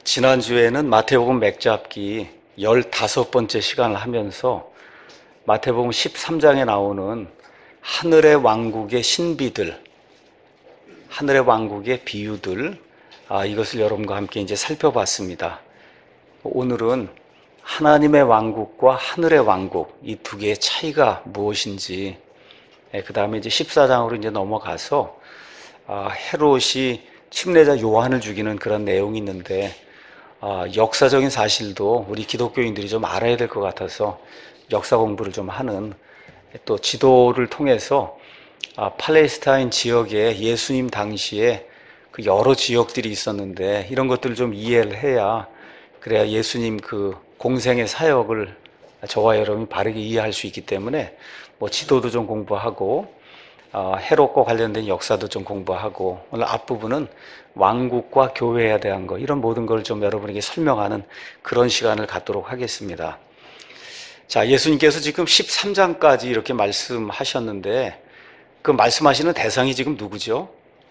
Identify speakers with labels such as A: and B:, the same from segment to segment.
A: 지난주에는 마태복음 맥잡기 15번째 시간을 하면서 마태복음 13장에 나오는 하늘의 왕국의 신비들, 하늘의 왕국의 비유들, 이것을 여러분과 함께 이제 살펴봤습니다. 오늘은 하나님의 왕국과 하늘의 왕국, 이 두 개의 차이가 무엇인지, 그 다음에 이제 14장으로 이제 넘어가서 헤롯이 침례자 요한을 죽이는 그런 내용이 있는데, 역사적인 사실도 우리 기독교인들이 좀 알아야 될 것 같아서 역사 공부를 좀 하는, 또 지도를 통해서 팔레스타인 지역에 예수님 당시에 그 여러 지역들이 있었는데 이런 것들을 좀 이해를 해야, 그래야 예수님 그 공생의 사역을 저와 여러분이 바르게 이해할 수 있기 때문에 지도도 좀 공부하고 헤롯과 관련된 역사도 좀 공부하고, 오늘 앞부분은 왕국과 교회에 대한 거, 이런 모든 걸 좀 여러분에게 설명하는 그런 시간을 갖도록 하겠습니다. 자, 예수님께서 지금 13장까지 이렇게 말씀하셨는데 그 말씀하시는 대상이 지금 누구죠?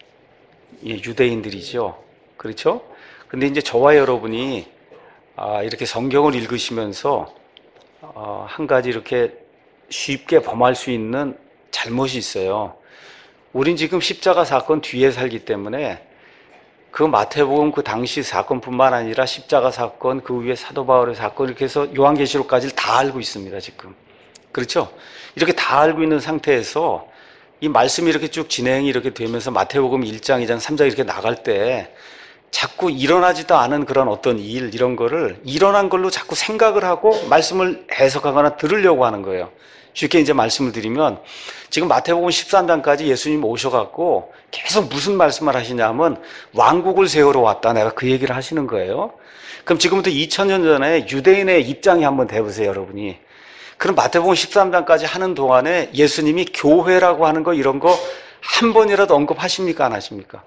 A: 유대인들이죠. 그렇죠? 근데 이제 저와 여러분이 이렇게 성경을 읽으시면서 한 가지 이렇게 쉽게 범할 수 있는 잘못이 있어요. 우린 지금 십자가 사건 뒤에 살기 때문에 그 마태복음 그 당시 사건뿐만 아니라 십자가 사건, 그 위에 사도 바울의 사건, 이렇게 해서 요한계시록까지를 다 알고 있습니다, 지금. 그렇죠? 이렇게 다 알고 있는 상태에서 이 말씀이 이렇게 쭉 진행이 이렇게 되면서 마태복음 1장, 2장, 3장 이렇게 나갈 때 자꾸 일어나지도 않은 그런 어떤 일, 이런 거를 일어난 걸로 자꾸 생각을 하고 말씀을 해석하거나 들으려고 하는 거예요. 쉽게 이제 말씀을 드리면, 지금 마태복음 13장까지 예수님 오셔갖고 계속 무슨 말씀을 하시냐면 왕국을 세우러 왔다, 내가 그 얘기를 하시는 거예요. 그럼 지금부터 2000년 전에 유대인의 입장이 한번 돼보세요, 여러분이. 그럼 마태복음 13장까지 하는 동안에 예수님이 교회라고 하는 거, 이런 거 한 번이라도 언급하십니까, 안 하십니까?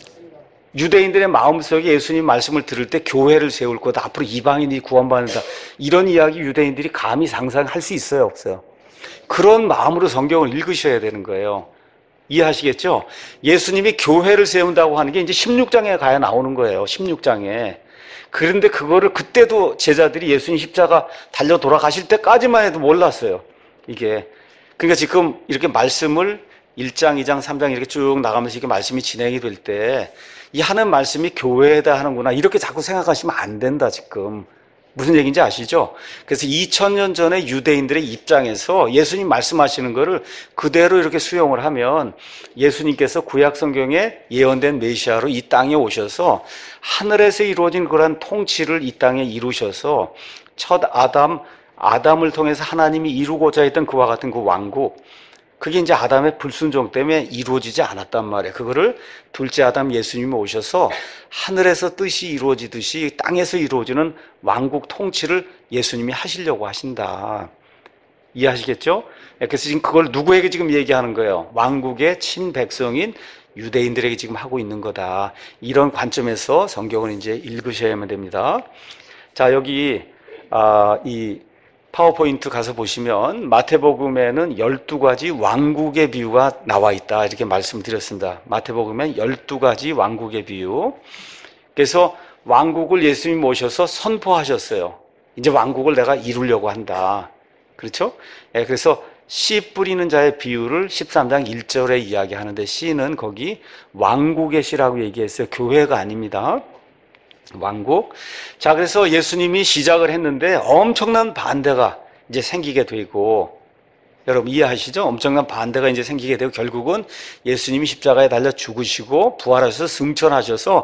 A: 유대인들의 마음속에 예수님 말씀을 들을 때 교회를 세울 거다, 앞으로 이방인이 구원받는다, 이런 이야기 유대인들이 감히 상상할 수 있어요, 없어요? 그런 마음으로 성경을 읽으셔야 되는 거예요. 이해하시겠죠? 예수님이 교회를 세운다고 하는 게 이제 16장에 가야 나오는 거예요. 16장에. 그런데 그거를 그때도 제자들이 예수님 십자가 달려 돌아가실 때까지만 해도 몰랐어요, 이게. 그러니까 지금 이렇게 말씀을 1장, 2장, 3장 이렇게 쭉 나가면서 이렇게 말씀이 진행이 될 때 이 하는 말씀이 교회에다 하는구나, 이렇게 자꾸 생각하시면 안 된다, 지금. 무슨 얘기인지 아시죠? 그래서 2000년 전에 유대인들의 입장에서 예수님 말씀하시는 거를 그대로 이렇게 수용을 하면 예수님께서 구약 성경에 예언된 메시아로 이 땅에 오셔서 하늘에서 이루어진 그런 통치를 이 땅에 이루셔서 첫 아담을 통해서 하나님이 이루고자 했던 그와 같은 그 왕국, 그게 이제 아담의 불순종 때문에 이루어지지 않았단 말이에요. 그거를 둘째 아담 예수님이 오셔서 하늘에서 뜻이 이루어지듯이 땅에서 이루어지는 왕국 통치를 예수님이 하시려고 하신다. 이해하시겠죠? 그래서 지금 그걸 누구에게 지금 얘기하는 거예요? 왕국의 친백성인 유대인들에게 지금 하고 있는 거다. 이런 관점에서 성경을 이제 읽으셔야만 됩니다. 자, 여기 이 파워포인트 가서 보시면 마태복음에는 12가지 왕국의 비유가 나와 있다, 이렇게 말씀드렸습니다. 마태복음엔 12가지 왕국의 비유. 그래서 왕국을 예수님이 모셔서 선포하셨어요. 이제 왕국을 내가 이루려고 한다. 그렇죠? 그래서 씨 뿌리는 자의 비유를 13장 1절에 이야기하는데, 씨는 거기 왕국의 씨라고 얘기했어요. 교회가 아닙니다. 왕국. 자, 그래서 예수님이 시작을 했는데 엄청난 반대가 이제 생기게 되고, 여러분 이해하시죠? 엄청난 반대가 이제 생기게 되고, 결국은 예수님이 십자가에 달려 죽으시고 부활하셔서 승천하셔서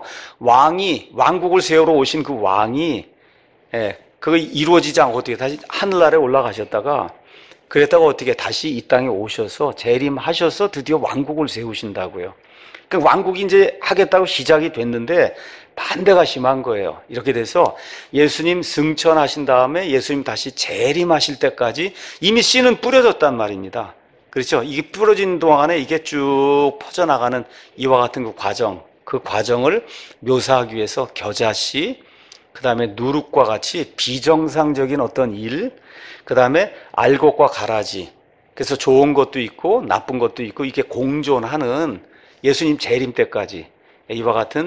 A: 왕국을 세우러 오신 그 왕이, 그거 이루어지지 않고 어떻게 다시 하늘나라에 올라가셨다가, 그랬다가 어떻게 다시 이 땅에 오셔서 재림하셔서 드디어 왕국을 세우신다고요. 그 왕국이 이제 하겠다고 시작이 됐는데 반대가 심한 거예요. 이렇게 돼서 예수님 승천하신 다음에 예수님 다시 재림하실 때까지 이미 씨는 뿌려졌단 말입니다. 그렇죠? 이게 뿌려진 동안에 이게 쭉 퍼져나가는 이와 같은 그 과정을 묘사하기 위해서 겨자씨, 그 다음에 누룩과 같이 비정상적인 어떤 일, 그 다음에 알곡과 가라지, 그래서 좋은 것도 있고 나쁜 것도 있고 이게 공존하는 예수님 재림 때까지 이와 같은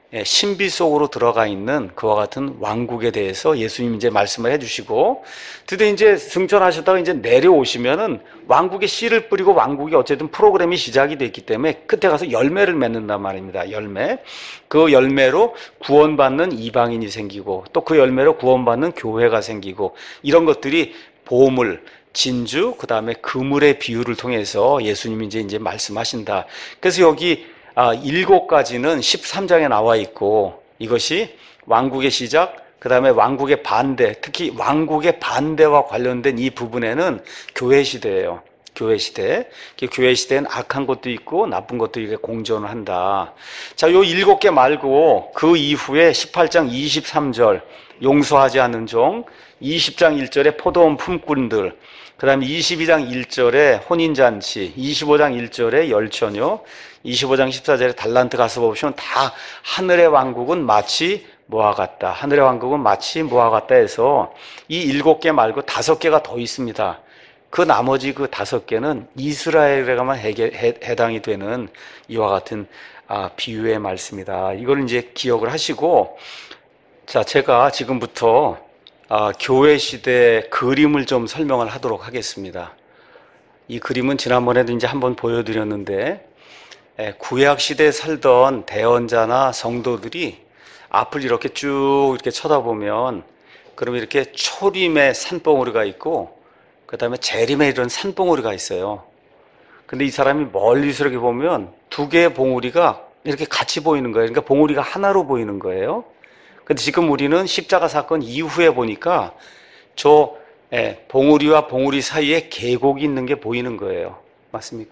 A: 신비 속으로 들어가 있는 그와 같은 왕국에 대해서 예수님 이제 말씀을 해주시고, 드디어 이제 승천하셨다가 이제 내려오시면은 왕국의 씨를 뿌리고 왕국이 어쨌든 프로그램이 시작이 됐기 때문에 끝에 가서 열매를 맺는단 말입니다. 열매. 그 열매로 구원받는 이방인이 생기고, 또 그 열매로 구원받는 교회가 생기고, 이런 것들이 보물, 진주, 그 다음에 그물의 비유를 통해서 예수님이 이제 말씀하신다. 그래서 여기 7가지는 13장에 나와 있고, 이것이 왕국의 시작, 그 다음에 왕국의 반대, 특히 왕국의 반대와 관련된 이 부분에는 교회 시대예요. 교회 시대. 교회 시대는 악한 것도 있고 나쁜 것도 이렇게 공존을 한다. 자, 요 7개 말고 그 이후에 18장 23절 용서하지 않는 종, 20장 1절에 포도원 품꾼들, 그 다음에 22장 1절에 혼인잔치, 25장 1절에 열처녀, 25장 14절에 달란트 가서 보시면 다 하늘의 왕국은 마치 뭐와 같다. 하늘의 왕국은 마치 뭐와 같다 해서 이 7개 말고 5개가 더 있습니다. 그 나머지 그 5개는 이스라엘에게만 해당이 되는 이와 같은 비유의 말씀이다. 이걸 이제 기억을 하시고, 자, 제가 지금부터 교회 시대 그림을 좀 설명을 하도록 하겠습니다. 이 그림은 지난번에도 이제 한번 보여드렸는데, 구약 시대에 살던 대언자나 성도들이 앞을 이렇게 쭉 이렇게 쳐다보면, 그러면 이렇게 초림의 산봉우리가 있고, 그 다음에 재림의 이런 산봉우리가 있어요. 근데 이 사람이 멀리서 이렇게 보면 2개의 봉우리가 이렇게 같이 보이는 거예요. 그러니까 봉우리가 하나로 보이는 거예요. 근데 지금 우리는 십자가 사건 이후에 보니까 저 봉우리와 봉우리 사이에 계곡이 있는 게 보이는 거예요. 맞습니까?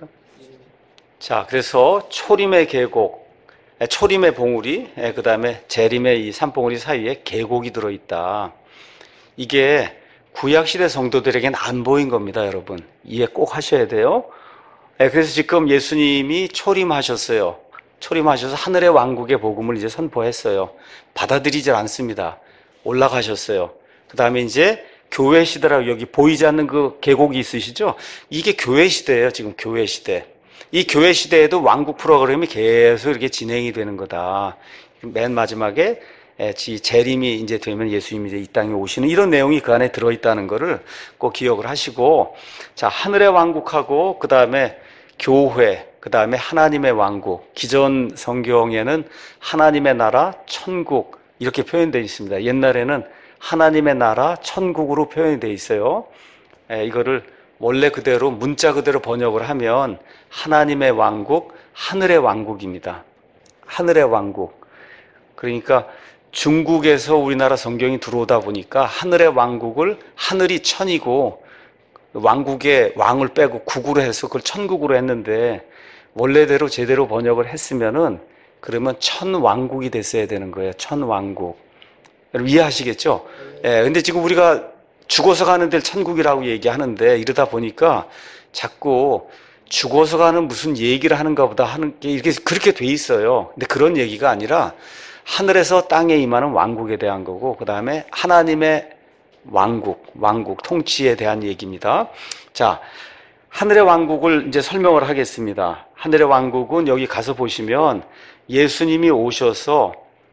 A: 자, 그래서 초림의 계곡, 초림의 봉우리, 그 다음에 재림의 이 산봉우리 사이에 계곡이 들어있다. 이게 구약시대 성도들에게는 안 보인 겁니다, 여러분. 이해 꼭 하셔야 돼요. 그래서 지금 예수님이 초림하셨어요. 초림하셔서 하늘의 왕국의 복음을 이제 선포했어요. 받아들이질 않습니다. 올라가셨어요. 그 다음에 이제 교회 시대라고 여기 보이지 않는 그 계곡이 있으시죠? 이게 교회 시대예요, 지금 교회 시대. 이 교회 시대에도 왕국 프로그램이 계속 이렇게 진행이 되는 거다. 맨 마지막에 재림이 이제 되면 예수님이 이제 이 땅에 오시는 이런 내용이 그 안에 들어있다는 것을 꼭 기억을 하시고, 자, 하늘의 왕국하고 그 다음에 교회, 그 다음에 하나님의 왕국, 기존 성경에는 하나님의 나라, 천국 이렇게 표현되어 있습니다. 옛날에는 하나님의 나라, 천국으로 표현이 되어 있어요. 이거를 원래 그대로 문자 그대로 번역을 하면 하나님의 왕국, 하늘의 왕국입니다. 하늘의 왕국. 그러니까 중국에서 우리나라 성경이 들어오다 보니까 하늘의 왕국을, 하늘이 천이고 왕국의 왕을 빼고 국으로 해서 그걸 천국으로 했는데, 원래대로 제대로 번역을 했으면은 그러면 천왕국이 됐어야 되는 거예요. 천왕국. 여러분 이해하시겠죠? 근데 지금 우리가 죽어서 가는 데를 천국이라고 얘기하는데, 이러다 보니까 자꾸 죽어서 가는 무슨 얘기를 하는가 보다 하는 게 이렇게 그렇게 돼 있어요. 근데 그런 얘기가 아니라 하늘에서 땅에 임하는 왕국에 대한 거고, 그 다음에 하나님의 왕국, 통치에 대한 얘기입니다. 자, 하늘의 왕국을 이제 설명을 하겠습니다. 하늘의 왕국은 여기 가서 보시면 예수님이 오셔서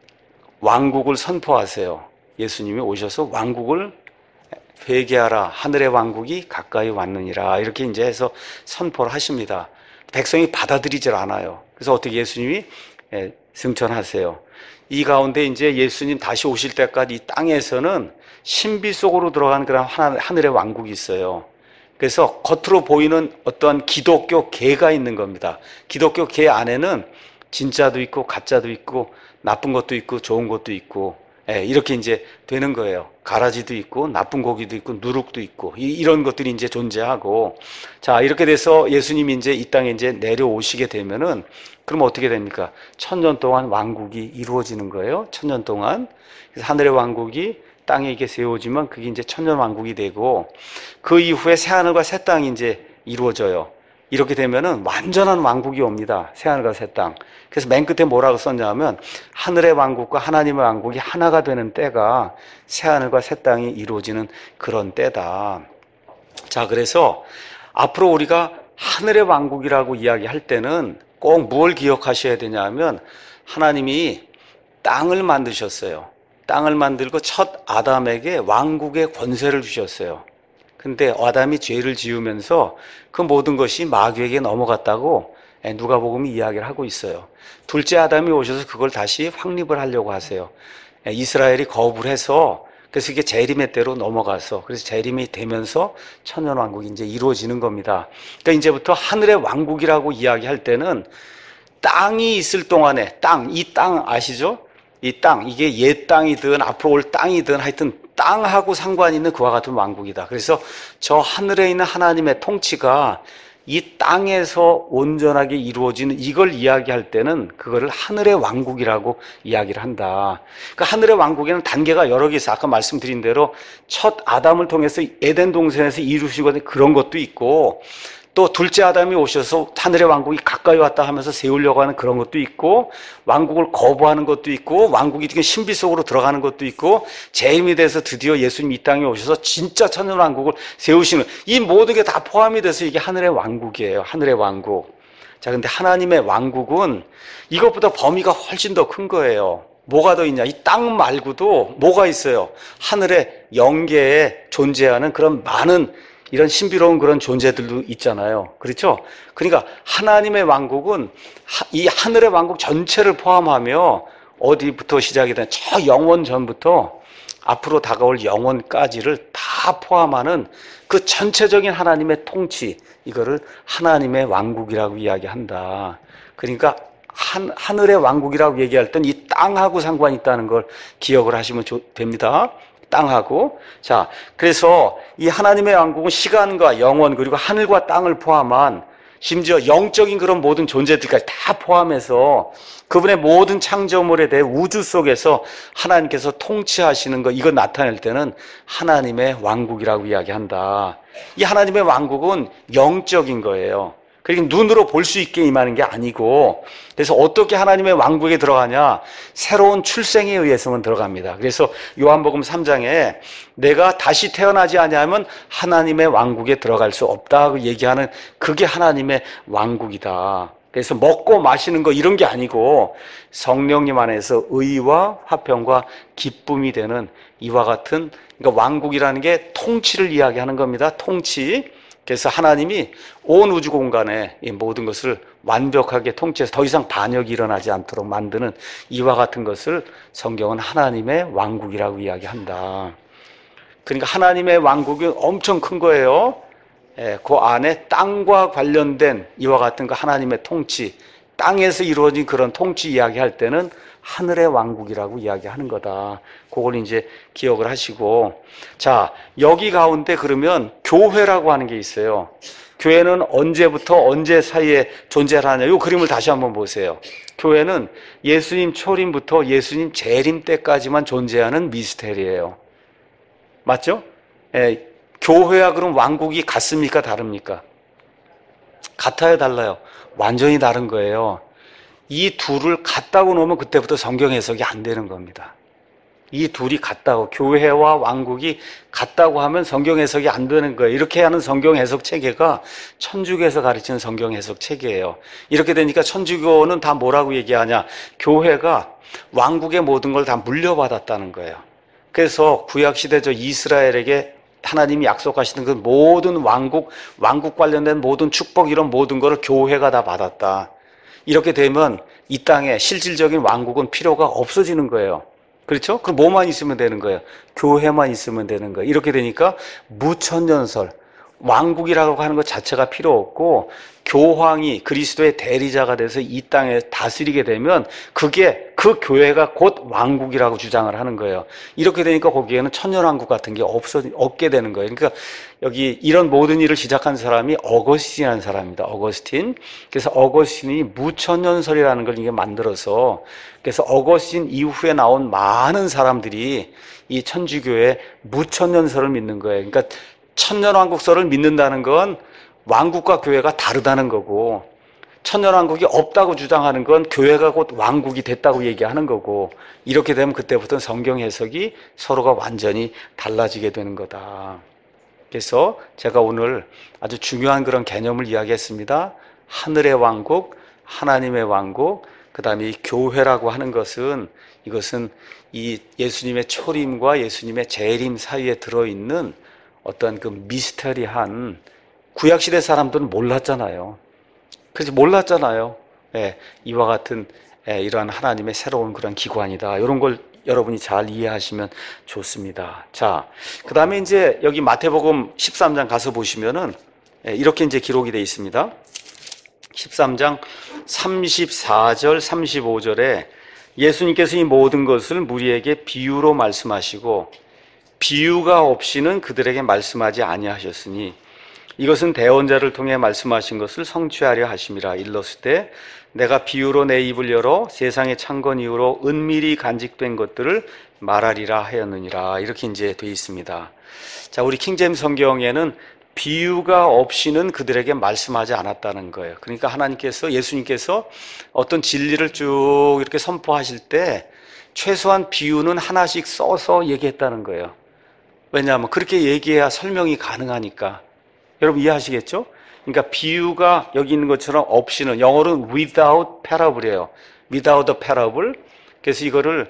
A: 왕국을 선포하세요. 예수님이 오셔서 왕국을 회개하라, 하늘의 왕국이 가까이 왔느니라, 이렇게 이제 해서 선포를 하십니다. 백성이 받아들이질 않아요. 그래서 어떻게 예수님이 승천하세요. 이 가운데 이제 예수님 다시 오실 때까지 이 땅에서는 신비 속으로 들어가는 그런 하늘의 왕국이 있어요. 그래서 겉으로 보이는 어떠한 기독교 계가 있는 겁니다. 기독교 계 안에는 진짜도 있고 가짜도 있고 나쁜 것도 있고 좋은 것도 있고, 이렇게 이제 되는 거예요. 가라지도 있고 나쁜 고기도 있고 누룩도 있고 이런 것들이 이제 존재하고, 자, 이렇게 돼서 예수님이 이제 이 땅에 이제 내려오시게 되면은 그럼 어떻게 됩니까? 1000년 동안 왕국이 이루어지는 거예요. 1000년 동안. 그래서 하늘의 왕국이 땅에 이게 세워지면 그게 이제 1000년 왕국이 되고, 그 이후에 새하늘과 새 땅이 이제 이루어져요. 이렇게 되면은 완전한 왕국이 옵니다. 새하늘과 새 땅. 그래서 맨 끝에 뭐라고 썼냐면 하늘의 왕국과 하나님의 왕국이 하나가 되는 때가 새하늘과 새 땅이 이루어지는 그런 때다. 자, 그래서 앞으로 우리가 하늘의 왕국이라고 이야기할 때는 꼭 뭘 기억하셔야 되냐면, 하나님이 땅을 만드셨어요. 땅을 만들고 첫 아담에게 왕국의 권세를 주셨어요. 근데 아담이 죄를 지으면서 그 모든 것이 마귀에게 넘어갔다고 누가복음이 이야기를 하고 있어요. 둘째 아담이 오셔서 그걸 다시 확립을 하려고 하세요. 이스라엘이 거부를 해서 그래서 이게 재림의 때로 넘어가서 그래서 재림이 되면서 천년왕국이 이제 이루어지는 겁니다. 그러니까 이제부터 하늘의 왕국이라고 이야기할 때는 땅이 있을 동안에 이 땅 아시죠? 이 땅, 이게 옛 땅이든 앞으로 올 땅이든 하여튼 땅하고 상관 있는 그와 같은 왕국이다. 그래서 저 하늘에 있는 하나님의 통치가 이 땅에서 온전하게 이루어지는 이걸 이야기할 때는 그거를 하늘의 왕국이라고 이야기를 한다. 그러니까 하늘의 왕국에는 단계가 여러 개 있어요. 아까 말씀드린 대로 첫 아담을 통해서 에덴 동산에서 이루시고 그런 것도 있고 또 둘째 아담이 오셔서 하늘의 왕국이 가까이 왔다 하면서 세우려고 하는 그런 것도 있고 왕국을 거부하는 것도 있고 왕국이 신비 속으로 들어가는 것도 있고 재림이 돼서 드디어 예수님 이 땅에 오셔서 진짜 천년 왕국을 세우시는 이 모든 게 다 포함이 돼서 이게 하늘의 왕국이에요. 하늘의 왕국. 자, 근데 하나님의 왕국은 이것보다 범위가 훨씬 더 큰 거예요. 뭐가 더 있냐? 이 땅 말고도 뭐가 있어요? 하늘의 영계에 존재하는 그런 많은 이런 신비로운 그런 존재들도 있잖아요. 그렇죠? 그러니까 하나님의 왕국은 이 하늘의 왕국 전체를 포함하며 어디부터 시작이 되는 저 영원 전부터 앞으로 다가올 영원까지를 다 포함하는 그 전체적인 하나님의 통치, 이거를 하나님의 왕국이라고 이야기한다. 그러니까 하늘의 왕국이라고 얘기할 땐 이 땅하고 상관이 있다는 걸 기억을 하시면 됩니다. 땅하고. 자, 그래서 이 하나님의 왕국은 시간과 영원 그리고 하늘과 땅을 포함한 심지어 영적인 그런 모든 존재들까지 다 포함해서 그분의 모든 창조물에 대해 우주 속에서 하나님께서 통치하시는 거 이거 나타낼 때는 하나님의 왕국이라고 이야기한다. 이 하나님의 왕국은 영적인 거예요. 그러니까 눈으로 볼 수 있게 임하는 게 아니고, 그래서 어떻게 하나님의 왕국에 들어가냐? 새로운 출생에 의해서만 들어갑니다. 그래서 요한복음 3장에 내가 다시 태어나지 아니하면 하나님의 왕국에 들어갈 수 없다고 얘기하는 그게 하나님의 왕국이다. 그래서 먹고 마시는 거 이런 게 아니고 성령님 안에서 의와 화평과 기쁨이 되는 이와 같은, 그러니까 왕국이라는 게 통치를 이야기하는 겁니다. 통치. 그래서 하나님이 온 우주 공간에 이 모든 것을 완벽하게 통치해서 더 이상 반역이 일어나지 않도록 만드는 이와 같은 것을 성경은 하나님의 왕국이라고 이야기한다. 그러니까 하나님의 왕국이 엄청 큰 거예요. 그 안에 땅과 관련된 이와 같은 그 하나님의 통치, 땅에서 이루어진 그런 통치 이야기할 때는 하늘의 왕국이라고 이야기하는 거다. 그걸 이제 기억을 하시고, 자, 여기 가운데 그러면 교회라고 하는 게 있어요. 교회는 언제부터 언제 사이에 존재를 하냐? 이 그림을 다시 한번 보세요. 교회는 예수님 초림부터 예수님 재림 때까지만 존재하는 미스테리예요. 맞죠? 교회와 그럼 왕국이 같습니까? 다릅니까? 같아요, 달라요? 완전히 다른 거예요. 이 둘을 같다고 놓으면 그때부터 성경 해석이 안 되는 겁니다. 이 둘이 같다고, 교회와 왕국이 같다고 하면 성경 해석이 안 되는 거예요. 이렇게 하는 성경 해석 체계가 천주교에서 가르치는 성경 해석 체계예요. 이렇게 되니까 천주교는 다 뭐라고 얘기하냐? 교회가 왕국의 모든 걸 다 물려받았다는 거예요. 그래서 구약시대 저 이스라엘에게 하나님이 약속하시는 그 모든 왕국 관련된 모든 축복 이런 모든 거를 교회가 다 받았다. 이렇게 되면 이 땅에 실질적인 왕국은 필요가 없어지는 거예요. 그렇죠? 그럼 뭐만 있으면 되는 거예요? 교회만 있으면 되는 거예요. 이렇게 되니까 무천년설, 왕국이라고 하는 것 자체가 필요 없고 교황이 그리스도의 대리자가 돼서 이 땅에 다스리게 되면 그게 그 교회가 곧 왕국이라고 주장을 하는 거예요. 이렇게 되니까 거기에는 천년왕국 같은 게 없게 되는 거예요. 그러니까 여기 이런 모든 일을 시작한 사람이 어거스틴이라는 사람입니다. 어거스틴. 그래서 어거스틴이 무천년설이라는 걸 이게 만들어서, 그래서 어거스틴 이후에 나온 많은 사람들이 이 천주교의 무천년설을 믿는 거예요. 그러니까 천년왕국설을 믿는다는 건 왕국과 교회가 다르다는 거고, 천년왕국이 없다고 주장하는 건 교회가 곧 왕국이 됐다고 얘기하는 거고, 이렇게 되면 그때부터는 성경 해석이 서로가 완전히 달라지게 되는 거다. 그래서 제가 오늘 아주 중요한 그런 개념을 이야기했습니다. 하늘의 왕국, 하나님의 왕국, 그 다음에 이 교회라고 하는 것은 이것은 이 예수님의 초림과 예수님의 재림 사이에 들어있는 어떤 그 미스터리한 구약시대 사람들은 몰랐잖아요. 그래서 몰랐잖아요. 예, 이와 같은 이러한 하나님의 새로운 그런 기관이다. 이런 걸 여러분이 잘 이해하시면 좋습니다. 자, 그 다음에 이제 여기 마태복음 13장 가서 보시면은 이렇게 이제 기록이 되어 있습니다. 13장 34절, 35절에 예수님께서 이 모든 것을 무리에게 비유로 말씀하시고 비유가 없이는 그들에게 말씀하지 아니하셨으니 이것은 대언자를 통해 말씀하신 것을 성취하려 하심이라. 일렀을 내가 비유로 내 입을 열어 세상의 창건 이후로 은밀히 간직된 것들을 말하리라 하였느니라. 이렇게 이제 되어 있습니다. 자, 우리 킹제임스 성경에는 비유가 없이는 그들에게 말씀하지 않았다는 거예요. 그러니까 하나님께서, 예수님께서 어떤 진리를 쭉 이렇게 선포하실 때 최소한 비유는 하나씩 써서 얘기했다는 거예요. 왜냐하면 그렇게 얘기해야 설명이 가능하니까. 여러분 이해하시겠죠? 그러니까 비유가 여기 있는 것처럼 없이는, 영어로는 without parable이에요. without a parable. 그래서 이거를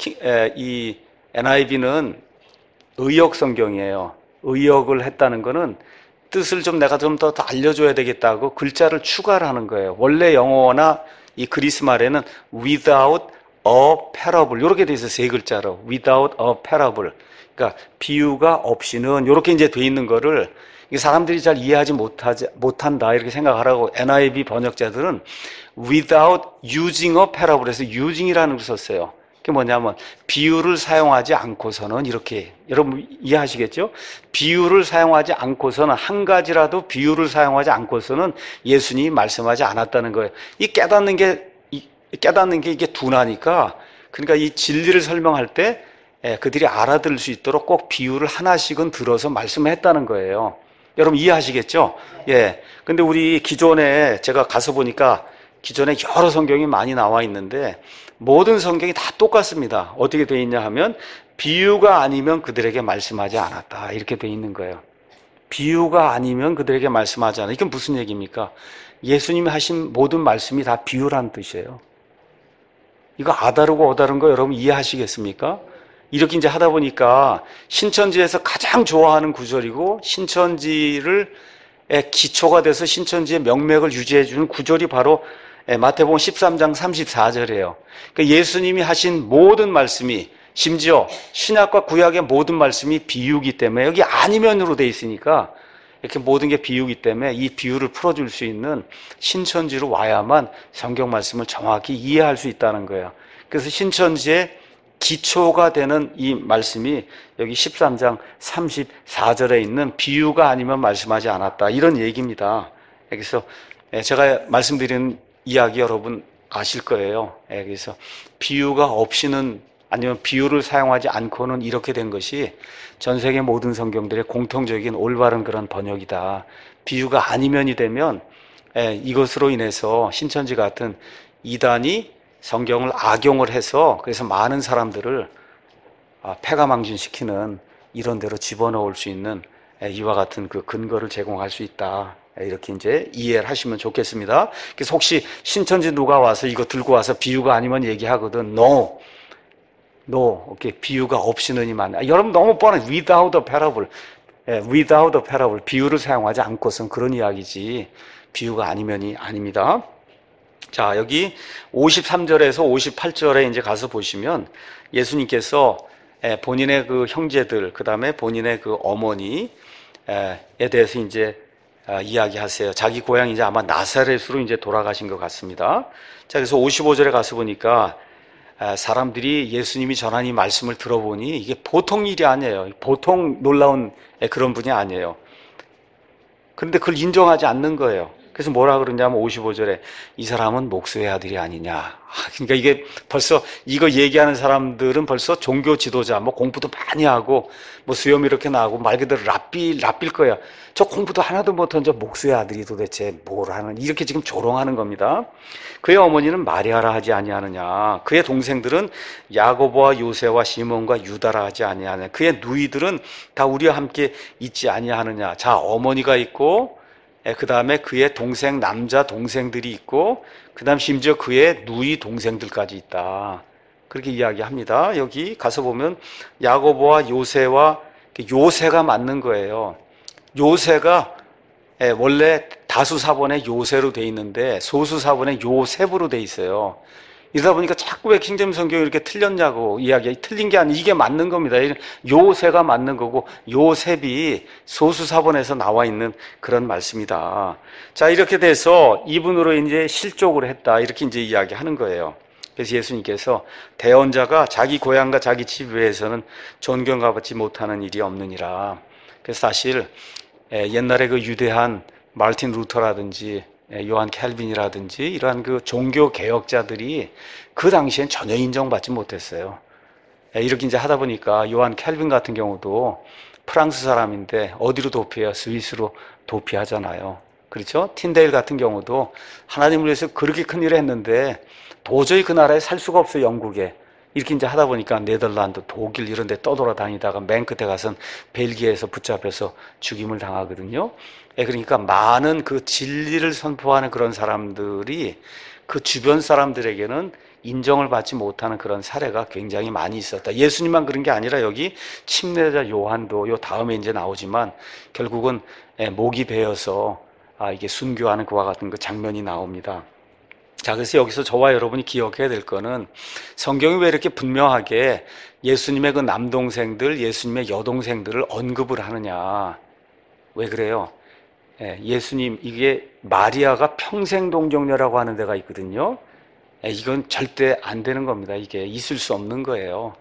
A: 이 NIV는 의역 성경이에요. 의역을 했다는 거는 뜻을 좀 내가 좀 더 알려줘야 되겠다고 글자를 추가를 하는 거예요. 원래 영어나 이 그리스 말에는 without a parable 이렇게 돼 있어요. 세 글자로 without a parable. 그러니까 비유가 없이는 이렇게 이제 돼 있는 거를 사람들이 잘 이해하지 못한다 이렇게 생각하라고 NIV 번역자들은 without using a parable 해서 using이라는 걸 썼어요. 그게 뭐냐면 비유를 사용하지 않고서는, 이렇게 여러분 이해하시겠죠? 비유를 사용하지 않고서는, 한 가지라도 비유를 사용하지 않고서는 예수님이 말씀하지 않았다는 거예요. 이 깨닫는 게 이게 둔하니까, 그러니까 이 진리를 설명할 때 그들이 알아들을 수 있도록 꼭 비유를 하나씩은 들어서 말씀했다는 거예요. 여러분 이해하시겠죠? 예. 근데 우리 기존에 제가 가서 보니까 기존에 여러 성경이 많이 나와 있는데 모든 성경이 다 똑같습니다. 어떻게 되어 있냐 하면 비유가 아니면 그들에게 말씀하지 않았다. 이렇게 되어 있는 거예요. 비유가 아니면 그들에게 말씀하지 않았다. 이게 무슨 얘기입니까? 예수님이 하신 모든 말씀이 다 비유라는 뜻이에요. 이거 아다르고 어다른 거 여러분 이해하시겠습니까? 이렇게 이제 하다 보니까 신천지에서 가장 좋아하는 구절이고 신천지를 기초가 돼서 신천지의 명맥을 유지해 주는 구절이 바로 마태복음 13장 34절이에요. 그러니까 예수님이 하신 모든 말씀이, 심지어 신약과 구약의 모든 말씀이 비유기 때문에, 여기 아니면으로 돼 있으니까 이렇게 모든 게 비유기 때문에 이 비유를 풀어줄 수 있는 신천지로 와야만 성경 말씀을 정확히 이해할 수 있다는 거예요. 그래서 신천지의 기초가 되는 이 말씀이 여기 13장 34절에 있는 비유가 아니면 말씀하지 않았다, 이런 얘기입니다. 그래서 제가 말씀드리는 이야기 여러분 아실 거예요. 그래서 비유가 없이는, 아니면 비유를 사용하지 않고는 이렇게 된 것이 전 세계 모든 성경들의 공통적인 올바른 그런 번역이다. 비유가 아니면이 되면 이것으로 인해서 신천지 같은 이단이 성경을 악용을 해서 그래서 많은 사람들을 패가망신시키는, 이런 데로 집어넣을 수 있는 이와 같은 그 근거를 제공할 수 있다. 이렇게 이제 이해를 하시면 좋겠습니다. 그래서 혹시 신천지 누가 와서 이거 들고 와서 비유가 아니면 얘기하거든. No. 오케이. 비유가 없이는이만. 여러분 너무 뻔해. Without a parable. Without a parable. 비유를 사용하지 않고선 그런 이야기지. 비유가 아니면이 아닙니다. 자, 여기 53절에서 58절에 이제 가서 보시면 예수님께서 본인의 그 형제들, 그 다음에 본인의 그 어머니에 대해서 이제 이야기하세요. 자기 고향 이제 아마 나사렛으로 이제 돌아가신 것 같습니다. 자, 그래서 55절에 가서 보니까 사람들이 예수님이 전한 이 말씀을 들어보니 이게 보통 일이 아니에요. 보통 놀라운 그런 분이 아니에요. 그런데 그걸 인정하지 않는 거예요. 그래서 뭐라 그러냐면 55절에 이 사람은 목수의 아들이 아니냐. 그러니까 이게 벌써 이거 얘기하는 사람들은 벌써 종교 지도자, 뭐 공부도 많이 하고 뭐 수염 이렇게 나고 말 그대로 랍빌 거야. 저 공부도 하나도 못한 저 목수의 아들이 도대체 뭘 하는, 이렇게 지금 조롱하는 겁니다. 그의 어머니는 마리아라 하지 아니하느냐. 그의 동생들은 야고보와 요새와 시몬과 유다라 하지 아니하느냐. 그의 누이들은 다 우리와 함께 있지 아니하느냐. 자, 어머니가 있고 그 다음에 그의 동생, 남자 동생들이 있고, 그 다음 심지어 그의 누이 동생들까지 있다. 그렇게 이야기합니다. 여기 가서 보면 야고보와 요새와 요새가 맞는 거예요. 요새가 원래 다수사본에 요새로 돼 있는데 소수사본에 요셉으로 돼 있어요. 이러다 보니까 자꾸 왜 킹제임스 성경이 이렇게 틀렸냐고 이야기. 틀린 게 아니라 이게 맞는 겁니다. 요새가 맞는 거고 요셉이 소수사본에서 나와 있는 그런 말씀이다. 자, 이렇게 돼서 이분으로 이제 실족을 했다. 이렇게 이제 이야기하는 거예요. 그래서 예수님께서 대언자가 자기 고향과 자기 집 외에서는 존경받지 못하는 일이 없느니라. 그래서 사실 옛날에 그 유대한 마르틴 루터라든지 요한 캘빈이라든지 이러한 그 종교 개혁자들이 그 당시엔 전혀 인정받지 못했어요. 이렇게 이제 하다 보니까 요한 캘빈 같은 경우도 프랑스 사람인데 어디로 도피해요? 스위스로 도피하잖아요. 그렇죠? 틴데일 같은 경우도 하나님을 위해서 그렇게 큰 일을 했는데 도저히 그 나라에 살 수가 없어요, 영국에. 이렇게 이제 하다 보니까 네덜란드, 독일 이런 데 떠돌아다니다가 맨 끝에 가서는 벨기에에서 붙잡혀서 죽임을 당하거든요. 그러니까 많은 그 진리를 선포하는 그런 사람들이 그 주변 사람들에게는 인정을 받지 못하는 그런 사례가 굉장히 많이 있었다. 예수님만 그런 게 아니라 여기 침례자 요한도 요 다음에 이제 나오지만 결국은 목이 베어서 이게 순교하는 그와 같은 그 장면이 나옵니다. 자, 그래서 여기서 저와 여러분이 기억해야 될 거는 성경이 왜 이렇게 분명하게 예수님의 그 남동생들, 예수님의 여동생들을 언급을 하느냐. 왜 그래요? 예수님, 이게 마리아가 평생 동정녀라고 하는 데가 있거든요. 이건 절대 안 되는 겁니다. 이게 있을 수 없는 거예요.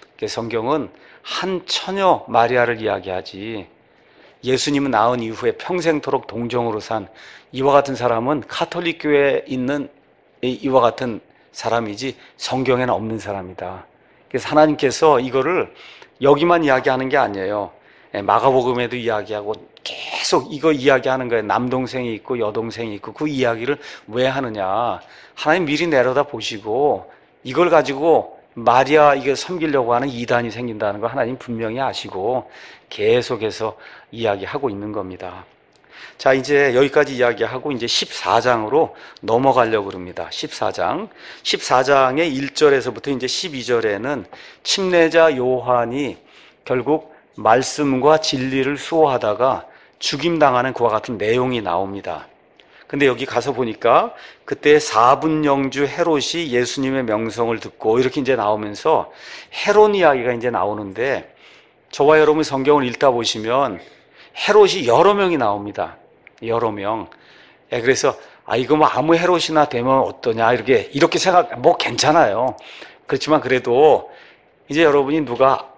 A: 성경은 한 처녀 마리아를 이야기하지 예수님은 낳은 이후에 평생토록 동정으로 산 이와 같은 사람은 가톨릭 교회에 있는 이와 같은 사람이지 성경에는 없는 사람이다. 그래서 하나님께서 이거를 여기만 이야기하는 게 아니에요. 마가복음에도 이야기하고 계속 이거 이야기하는 거예요. 남동생이 있고 여동생이 있고 그 이야기를 왜 하느냐. 하나님 미리 내려다 보시고 이걸 가지고 마리아 이거 섬기려고 하는 이단이 생긴다는 거 하나님 분명히 아시고 계속해서 이야기하고 있는 겁니다. 자, 이제 여기까지 이야기하고 이제 14장으로 넘어가려고 합니다. 14장. 14장의 1절에서부터 이제 12절에는 침례자 요한이 결국 말씀과 진리를 수호하다가 죽임당하는 그와 같은 내용이 나옵니다. 근데 여기 가서 보니까 그때 사분영주 헤롯이 예수님의 명성을 듣고 이렇게 이제 나오면서 헤롯 이야기가 이제 나오는데 저와 여러분 성경을 읽다 보시면 헤롯이 여러 명이 나옵니다. 여러 명. 그래서 이거 뭐 아무 헤롯이나 되면 어떠냐 이렇게 생각 뭐 괜찮아요. 그렇지만 그래도 이제 여러분이 누가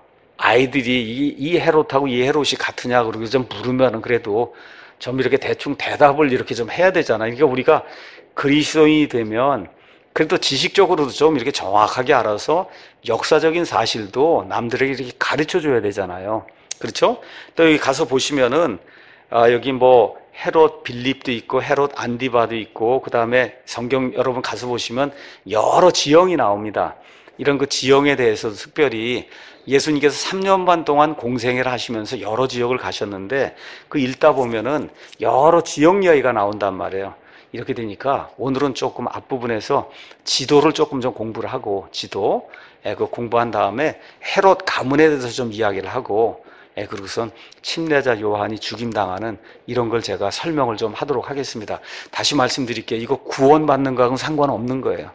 A: 아이들이 이 헤롯하고 이 헤롯이 같으냐 그러고 좀 물으면은 그래도 좀 이렇게 대충 대답을 이렇게 좀 해야 되잖아요. 그러니까 우리가 그리스도인이 되면 그래도 지식적으로도 좀 이렇게 정확하게 알아서 역사적인 사실도 남들에게 이렇게 가르쳐 줘야 되잖아요. 그렇죠? 또 여기 가서 보시면은 여기 뭐 헤롯 빌립도 있고 헤롯 안디바도 있고 그 다음에 성경 여러분 가서 보시면 여러 지형이 나옵니다. 이런 그 지형에 대해서도 특별히 예수님께서 3년 반 동안 공생애를 하시면서 여러 지역을 가셨는데 그 읽다 보면은 여러 지역 이야기가 나온단 말이에요. 이렇게 되니까 오늘은 조금 앞부분에서 지도를 조금 좀 공부를 하고 지도 그 공부한 다음에 헤롯 가문에 대해서 좀 이야기를 하고 그리고선 침례자 요한이 죽임당하는 이런 걸 제가 설명을 좀 하도록 하겠습니다. 다시 말씀드릴게요. 이거 구원받는 거하고는 상관없는 거예요.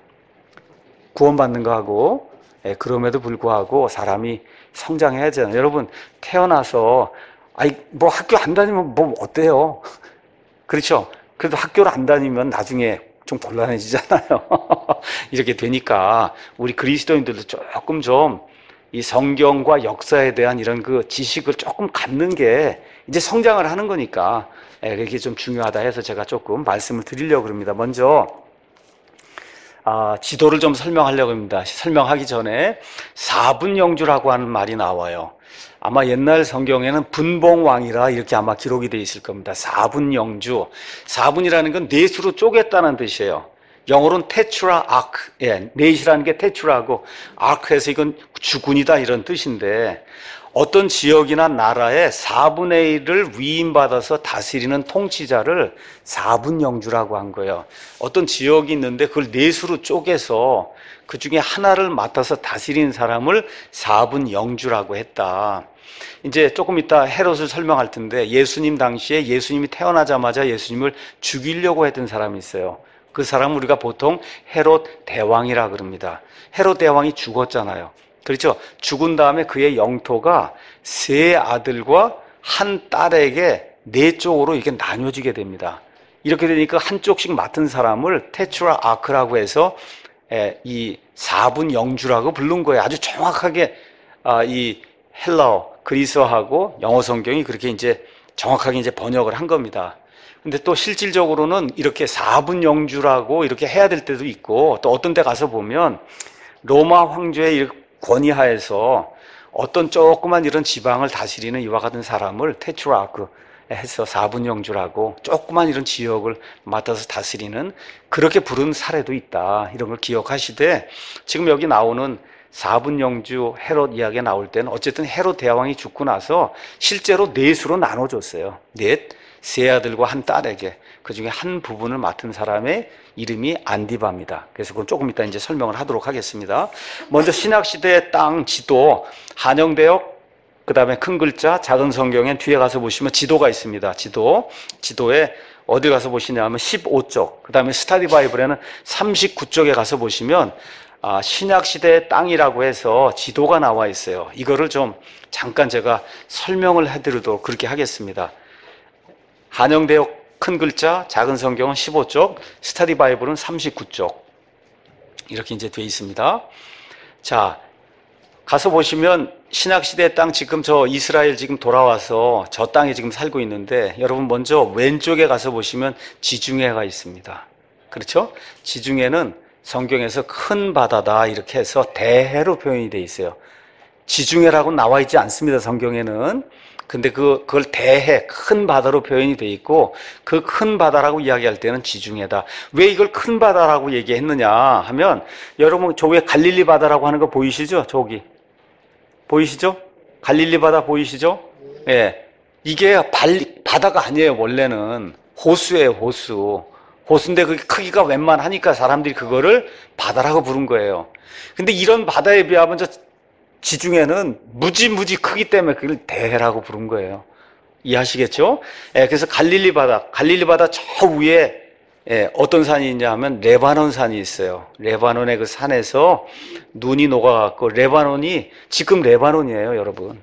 A: 구원받는 거하고 그럼에도 불구하고 사람이 성장해야 되잖아요. 여러분 태어나서 뭐 학교 안 다니면 뭐 어때요? 그렇죠? 그래도 학교를 안 다니면 나중에 좀 곤란해지잖아요. 이렇게 되니까 우리 그리스도인들도 조금 좀 이 성경과 역사에 대한 이런 그 지식을 조금 갖는 게 이제 성장을 하는 거니까 이게 좀 중요하다 해서 제가 조금 말씀을 드리려고 합니다. 먼저 지도를 좀 설명하려고 합니다. 설명하기 전에 사분영주라고 하는 말이 나와요. 아마 옛날 성경에는 분봉왕이라 이렇게 아마 기록이 되어 있을 겁니다. 사분영주. 사분이라는 건 넷으로 쪼갰다는 뜻이에요. 영어로는 테트라 아크, 넷이라는 게 테트라고 아크에서 이건 주군이다 이런 뜻인데 어떤 지역이나 나라의 4분의 1을 위임받아서 다스리는 통치자를 4분 영주라고 한 거예요. 어떤 지역이 있는데 그걸 넷으로 쪼개서 그 중에 하나를 맡아서 다스리는 사람을 4분 영주라고 했다. 이제 조금 이따 헤롯을 설명할 텐데 예수님 당시에 예수님이 태어나자마자 예수님을 죽이려고 했던 사람이 있어요. 그 사람은 우리가 보통 헤롯 대왕이라 그럽니다. 헤롯 대왕이 죽었잖아요. 그렇죠? 죽은 다음에 그의 영토가 세 아들과 한 딸에게 네 쪽으로 이렇게 나뉘어지게 됩니다. 이렇게 되니까 한쪽씩 맡은 사람을 테트라 아크라고 해서 이 4분 영주라고 부른 거예요. 아주 정확하게 이 헬라어, 그리스어하고 영어 성경이 그렇게 이제 정확하게 이제 번역을 한 겁니다. 근데 또 실질적으로는 이렇게 4분 영주라고 이렇게 해야 될 때도 있고 또 어떤 데 가서 보면 로마 황제의 권위하에서 어떤 조그만 이런 지방을 다스리는 이와 같은 사람을 테트라크 해서 4분 영주라고 조그만 이런 지역을 맡아서 다스리는 그렇게 부른 사례도 있다. 이런 걸 기억하시되 지금 여기 나오는 4분 영주 헤롯 이야기가 나올 때는 어쨌든 헤롯 대왕이 죽고 나서 실제로 넷으로 나눠줬어요. 세 아들과 한 딸에게 그 중에 한 부분을 맡은 사람의 이름이 안디바입니다. 그래서 그건 조금 이따 이제 설명을 하도록 하겠습니다. 먼저 신약시대의 땅 지도, 한영대역, 그 다음에 큰 글자, 작은 성경엔 뒤에 가서 보시면 지도가 있습니다. 지도에 어디 가서 보시냐면 15쪽, 그 다음에 스타디 바이블에는 39쪽에 가서 보시면 신약시대의 땅이라고 해서 지도가 나와 있어요. 이거를 좀 잠깐 제가 설명을 해드리도록 그렇게 하겠습니다. 한영대역 큰 글자, 작은 성경은 15쪽, 스타디 바이블은 39쪽. 이렇게 이제 되어 있습니다. 자, 가서 보시면 신약시대 땅 지금 저 이스라엘 지금 돌아와서 저 땅에 지금 살고 있는데 여러분 먼저 왼쪽에 가서 보시면 지중해가 있습니다. 그렇죠? 지중해는 성경에서 큰 바다다 이렇게 해서 대해로 표현이 되어 있어요. 지중해라고 나와 있지 않습니다. 성경에는. 근데 그걸 대해, 큰 바다로 표현이 되어 있고 그 큰 바다라고 이야기할 때는 지중해다. 왜 이걸 큰 바다라고 얘기했느냐 하면 여러분 저 위에 갈릴리 바다라고 하는 거 보이시죠? 저기 보이시죠? 갈릴리 바다 보이시죠? 예, 이게 바다가 아니에요. 원래는 호수예요. 호수인데 그 크기가 웬만하니까 사람들이 그거를 바다라고 부른 거예요. 근데 이런 바다에 비하면 저 지중해는 무지 크기 때문에 그걸 대해라고 부른 거예요. 이해하시겠죠? 예, 그래서 갈릴리 바다 저 위에 어떤 산이 있냐 하면 레바논 산이 있어요. 레바논의 그 산에서 눈이 녹아갖고 레바논이 지금 레바논이에요, 여러분.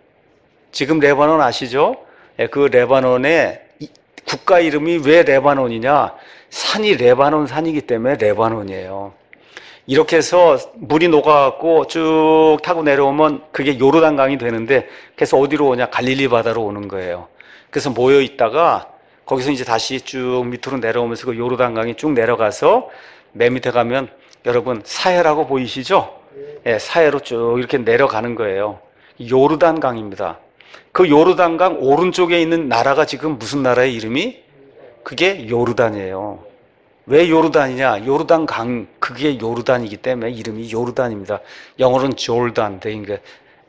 A: 지금 레바논 아시죠? 예, 그 레바논의 국가 이름이 왜 레바논이냐? 산이 레바논 산이기 때문에 레바논이에요. 이렇게 해서 물이 녹아갖고 쭉 타고 내려오면 그게 요르단강이 되는데 그래서 어디로 오냐? 갈릴리 바다로 오는 거예요. 그래서 모여 있다가 거기서 이제 다시 쭉 밑으로 내려오면서 그 요르단강이 쭉 내려가서 맨 밑에 가면 여러분 사해라고 보이시죠? 예, 사해로 쭉 이렇게 내려가는 거예요. 요르단강입니다. 그 요르단강 오른쪽에 있는 나라가 지금 무슨 나라의 이름이? 그게 요르단이에요. 왜 요르단이냐? 요르단강, 그게 요르단이기 때문에 이름이 요르단입니다. 영어로는 졸단, 그러니까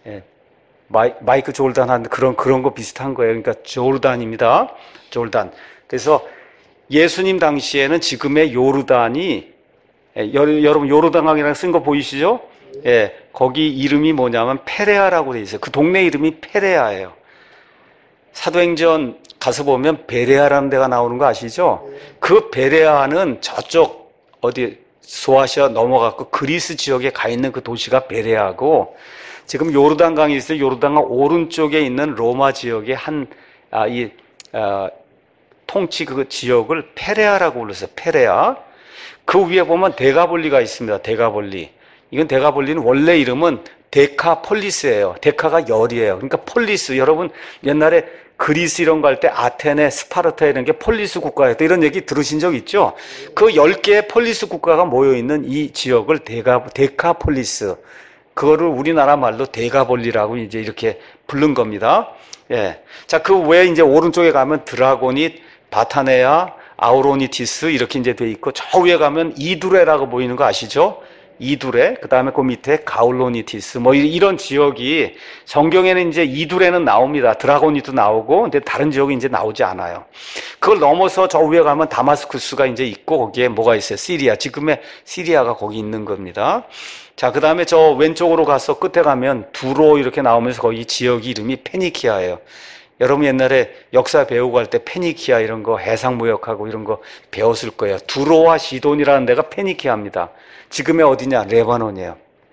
A: 마이크 졸단 한 그런 거 비슷한 거예요. 그러니까 졸단입니다. 졸단. 그래서 예수님 당시에는 지금의 요르단이 여러분 요르단강이라고 쓴 거 보이시죠? 예, 거기 이름이 뭐냐면 페레아라고 돼 있어요. 그 동네 이름이 페레아예요. 사도행전 가서 보면 베레아라는 데가 나오는 거 아시죠? 그 베레아는 저쪽 어디 소아시아 넘어갔고 그리스 지역에 가 있는 그 도시가 베레아고 지금 요르단강이 있어요. 요르단강 오른쪽에 있는 로마 지역의 통치 그 지역을 페레아라고 불렀어요. 페레아. 그 위에 보면 데가볼리가 있습니다. 데가볼리. 이건 데가볼리는 원래 이름은 데카폴리스예요. 데카가 열이에요. 그러니까 폴리스. 여러분 옛날에 그리스 이런 거 할 때 아테네, 스파르타 이런 게 폴리스 국가였다. 이런 얘기 들으신 적 있죠? 그 10개의 폴리스 국가가 모여있는 이 지역을 데카폴리스. 그거를 우리나라 말로 데가볼리라고 이제 이렇게 부른 겁니다. 예. 자, 그 외에 이제 오른쪽에 가면 드라고닛, 바타네아, 아우로니티스 이렇게 이제 돼 있고, 저 위에 가면 이두레라고 보이는 거 아시죠? 이두레, 그 다음에 그 밑에 가울로니티스, 뭐 이런 지역이 성경에는 이제 이두레는 나옵니다. 드라고니도 나오고, 근데 다른 지역이 이제 나오지 않아요. 그걸 넘어서 저 위에 가면 다마스쿠스가 이제 있고, 거기에 뭐가 있어요? 시리아. 지금의 시리아가 거기 있는 겁니다. 자, 그 다음에 저 왼쪽으로 가서 끝에 가면 두로 이렇게 나오면서 거기 지역 이름이 페니키아예요. 여러분 옛날에 역사 배우고 할 때 페니키아 이런 거 해상무역하고 이런 거 배웠을 거예요. 두로와 시돈이라는 데가 페니키아입니다. 지금의 어디냐? 레바논이에요.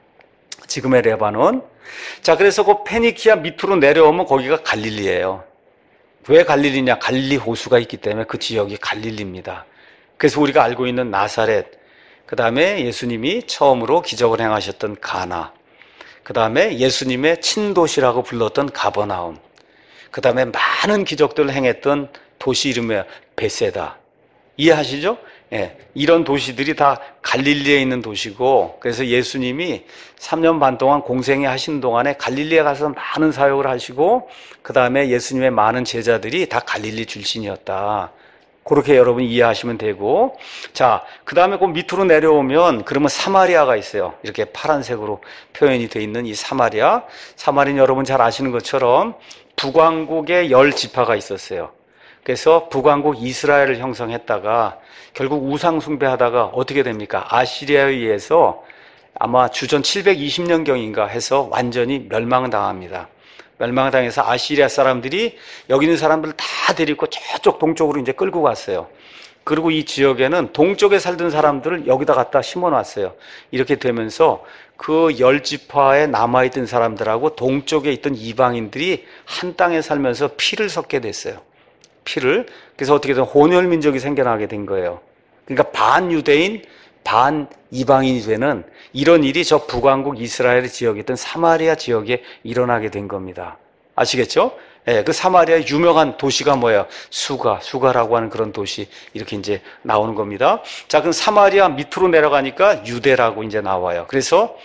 A: 지금의 레바논. 자, 그래서 그 페니키아 밑으로 내려오면 거기가 갈릴리예요. 왜 갈릴리냐? 갈릴리 호수가 있기 때문에 그 지역이 갈릴리입니다. 그래서 우리가 알고 있는 나사렛, 그 다음에 예수님이 처음으로 기적을 행하셨던 가나, 그 다음에 예수님의 친도시라고 불렀던 가버나움, 그 다음에 많은 기적들을 행했던 도시 이름이 베세다. 이해하시죠? 예, 이런 도시들이 다 갈릴리에 있는 도시고, 그래서 예수님이 3년 반 동안 공생애 하신 동안에 갈릴리에 가서 많은 사역을 하시고, 그 다음에 예수님의 많은 제자들이 다 갈릴리 출신이었다. 그렇게 여러분 이해하시면 되고, 자, 그 다음에 그 밑으로 내려오면 그러면 사마리아가 있어요. 이렇게 파란색으로 표현이 되어 있는 이 사마리아. 사마리아는 여러분 잘 아시는 것처럼 북왕국에 10지파가 있었어요. 그래서 북왕국 이스라엘을 형성했다가 결국 우상 숭배하다가 어떻게 됩니까? 아시리아에 의해서 아마 주전 720년경인가 해서 완전히 멸망당합니다. 멸망당해서 아시리아 사람들이 여기 있는 사람들을 다 데리고 저쪽 동쪽으로 이제 끌고 갔어요. 그리고 이 지역에는 동쪽에 살던 사람들을 여기다 갖다 심어놨어요. 이렇게 되면서 그 10지파에 남아있던 사람들하고 동쪽에 있던 이방인들이 한 땅에 살면서 피를 섞게 됐어요. 피를. 그래서 어떻게든 혼혈민족이 생겨나게 된 거예요. 그러니까 반유대인, 반 이방인이 되는 이런 일이 저 북왕국 이스라엘 지역에 있던 사마리아 지역에 일어나게 된 겁니다. 아시겠죠? 예, 그 사마리아의 유명한 도시가 뭐예요? 수가라고 하는 그런 도시, 이렇게 이제 나오는 겁니다. 자, 그럼 사마리아 밑으로 내려가니까 유대라고 이제 나와요. 그래서,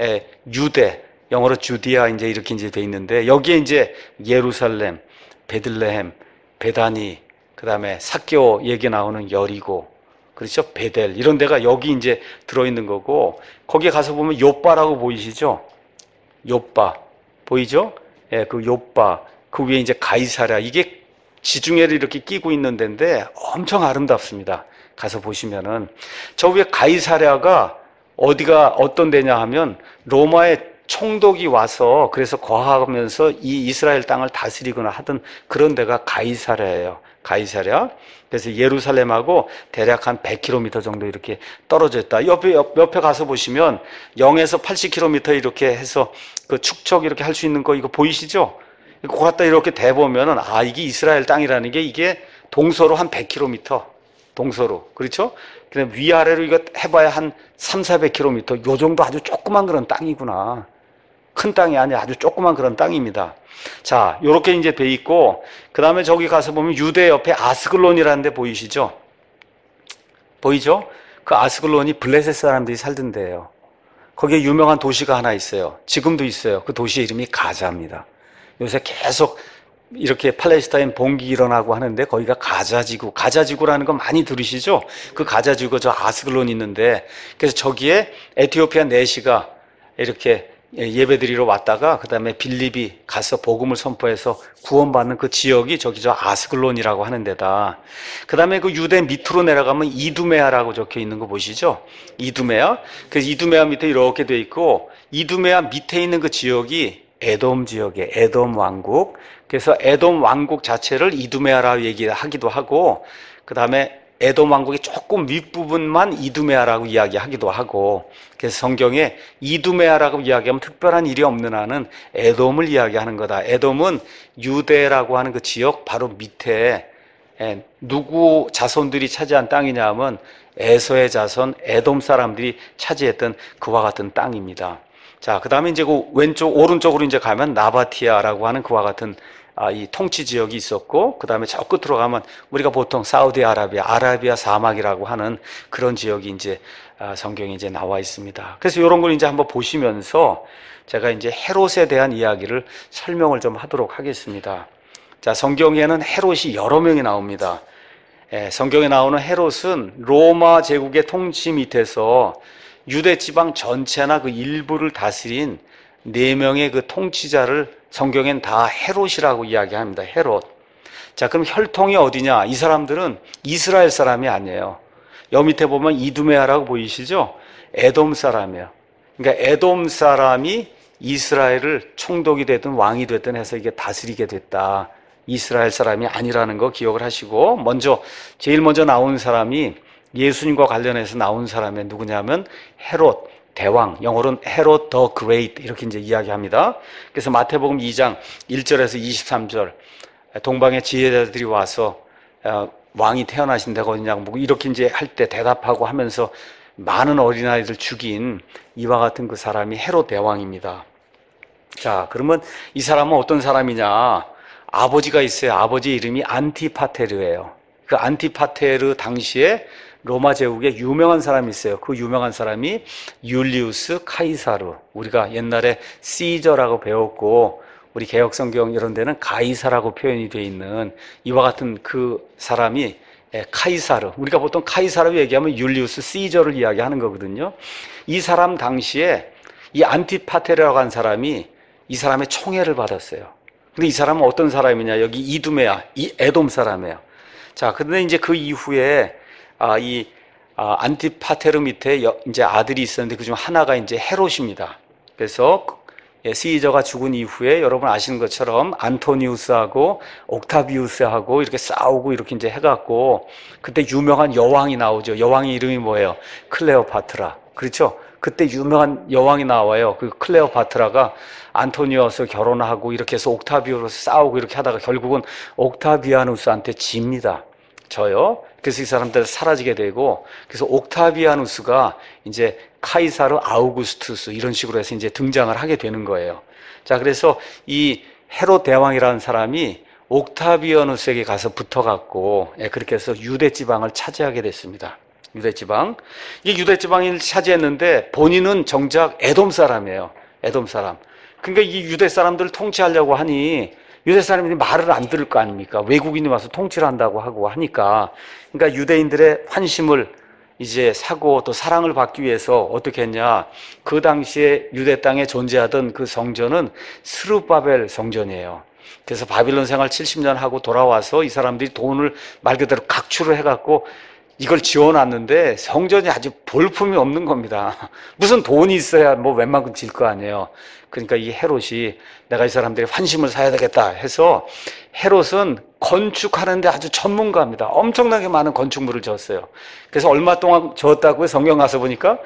A: 유대, 영어로 주디아 이제 이렇게 이제 돼 있는데, 여기에 이제 예루살렘, 베들레헴, 베다니, 그 다음에 삭개오 얘기 나오는 여리고, 그렇죠? 베델, 이런 데가 여기 이제 들어있는 거고, 거기에 가서 보면 요빠라고 보이시죠? 요빠. 보이죠? 예, 그 요빠. 그 위에 이제 가이사랴, 이게 지중해를 이렇게 끼고 있는 데인데 엄청 아름답습니다. 가서 보시면은 저 위에 가이사랴가 어디가 어떤 데냐 하면 로마의 총독이 와서 그래서 거하면서 이 이스라엘 땅을 다스리거나 하던 그런 데가 가이사랴예요. 가이사랴. 그래서 예루살렘하고 대략 한 100km 정도 이렇게 떨어져 있다. 옆에 가서 보시면 0에서 80km 이렇게 해서 그 축척 이렇게 할 수 있는 거 이거 보이시죠? 그거 갖다 이렇게 대보면은, 아, 이게 이스라엘 땅이라는 게 이게 동서로 한 100km. 동서로. 그렇죠? 그냥 위아래로 이거 해봐야 한 300-400km. 요 정도 아주 조그만 그런 땅이구나. 큰 땅이 아니라 아주 조그만 그런 땅입니다. 자, 요렇게 이제 돼 있고, 그 다음에 저기 가서 보면 유대 옆에 아스글론이라는 데 보이시죠? 보이죠? 그 아스글론이 블레셋 사람들이 살던 데예요. 거기에 유명한 도시가 하나 있어요. 지금도 있어요. 그 도시 이름이 가자입니다. 요새 계속 이렇게 팔레스타인 봉기 일어나고 하는데 거기가 가자지구, 가자지구라는 거 많이 들으시죠? 그 가자지구가 저 아스글론이 있는데, 그래서 저기에 에티오피아 내시가 이렇게 예배드리러 왔다가 그 다음에 빌립이 가서 복음을 선포해서 구원받는 그 지역이 저기 저 아스글론이라고 하는 데다. 그 다음에 그 유대 밑으로 내려가면 이두메아라고 적혀 있는 거 보시죠? 이두메아. 그래서 이두메아 밑에 이렇게 돼 있고, 이두메아 밑에 있는 그 지역이 에돔 지역에 에돔 왕국. 그래서 에돔 왕국 자체를 이두메아라고 얘기하기도 하고, 그 다음에 에돔 왕국의 조금 윗부분만 이두메아라고 이야기하기도 하고, 그래서 성경에 이두메아라고 이야기하면 특별한 일이 없는 한은 에돔을 이야기하는 거다. 에돔은 유대라고 하는 그 지역 바로 밑에 누구 자손들이 차지한 땅이냐 하면 에서의 자손 에돔 사람들이 차지했던 그와 같은 땅입니다. 자, 그 다음에 이제 그 왼쪽, 오른쪽으로 이제 가면 나바티아라고 하는 그와 같은 이 통치 지역이 있었고, 그 다음에 저 끝으로 가면 우리가 보통 아라비아 사막이라고 하는 그런 지역이 이제 성경에 이제 나와 있습니다. 그래서 이런 걸 이제 한번 보시면서 제가 이제 헤롯에 대한 이야기를 설명을 좀 하도록 하겠습니다. 자, 성경에는 헤롯이 여러 명이 나옵니다. 성경에 나오는 헤롯은 로마 제국의 통치 밑에서 유대 지방 전체나 그 일부를 다스린 4명의 그 통치자를 성경엔 다 헤롯이라고 이야기합니다. 헤롯. 자, 그럼 혈통이 어디냐? 이 사람들은 이스라엘 사람이 아니에요. 여 밑에 보면 이두메아라고 보이시죠? 에돔 사람이에요. 그러니까 에돔 사람이 이스라엘을 총독이 되든 왕이 되든 해서 이게 다스리게 됐다. 이스라엘 사람이 아니라는 거 기억을 하시고, 제일 먼저 나온 사람이 예수님과 관련해서 나온 사람이 누구냐면 헤롯, 대왕, 영어로는 헤롯 더 그레이트 이렇게 이제 이야기합니다. 그래서 마태복음 2장 1절에서 23절 동방의 지혜자들이 와서 왕이 태어나신 데가 어디냐고 뭐 이렇게 이제 할 때 대답하고 하면서 많은 어린아이들 죽인 이와 같은 그 사람이 헤롯 대왕입니다. 자, 그러면 이 사람은 어떤 사람이냐? 아버지가 있어요. 아버지 이름이 안티파테르예요. 그 안티파테르 당시에 로마 제국에 유명한 사람이 있어요. 그 유명한 사람이 율리우스 카이사르. 우리가 옛날에 시저라고 배웠고 우리 개혁성경 이런 데는 가이사라고 표현이 되어 있는 이와 같은 그 사람이 카이사르. 우리가 보통 카이사르 얘기하면 율리우스 시저를 이야기하는 거거든요. 이 사람 당시에 이 안티파테르라고 한 사람이 이 사람의 총애를 받았어요. 근데 이 사람은 어떤 사람이냐? 여기 이두메아, 이 에돔 사람이에요. 자, 근데 이제 그 이후에 안티파테르 밑에 이제 아들이 있었는데 그중 하나가 이제 헤롯입니다. 그래서 시저가 죽은 이후에 여러분 아시는 것처럼 안토니우스하고 옥타비우스하고 이렇게 싸우고 이렇게 이제 해갖고 그때 유명한 여왕이 나오죠. 여왕의 이름이 뭐예요? 클레오파트라. 그렇죠? 그때 유명한 여왕이 나와요. 그 클레오파트라가 안토니우스 결혼하고 이렇게 해서 옥타비우스 싸우고 이렇게 하다가 결국은 옥타비아누스한테 집니다. 져요. 그래서 이 사람들 사라지게 되고, 그래서 옥타비아누스가 이제 카이사르 아우구스투스 이런 식으로 해서 이제 등장을 하게 되는 거예요. 자, 그래서 이 헤롯 대왕이라는 사람이 옥타비아누스에게 가서 붙어갖고, 그렇게 해서 유대 지방을 차지하게 됐습니다. 유대 지방. 이 유대 지방을 차지했는데 본인은 정작 에돔 사람이에요. 에돔 사람. 그러니까 이 유대 사람들을 통치하려고 하니 유대 사람들이 말을 안 들을 거 아닙니까? 외국인이 와서 통치를 한다고 하고 하니까. 그러니까 유대인들의 환심을 이제 사고 또 사랑을 받기 위해서 어떻게 했냐. 그 당시에 유대 땅에 존재하던 그 성전은 스룹바벨 성전이에요. 그래서 바빌론 생활 70년 하고 돌아와서 이 사람들이 돈을 말 그대로 각출을 해갖고 이걸 지어놨는데 성전이 아주 볼품이 없는 겁니다. 무슨 돈이 있어야 뭐 웬만큼 질 거 아니에요. 그러니까 이 헤롯이 내가 이 사람들의 환심을 사야 되겠다 해서 헤롯은 건축하는데 아주 전문가입니다. 엄청나게 많은 건축물을 지었어요. 그래서 얼마 동안 지었다고요? 성경 가서 보니까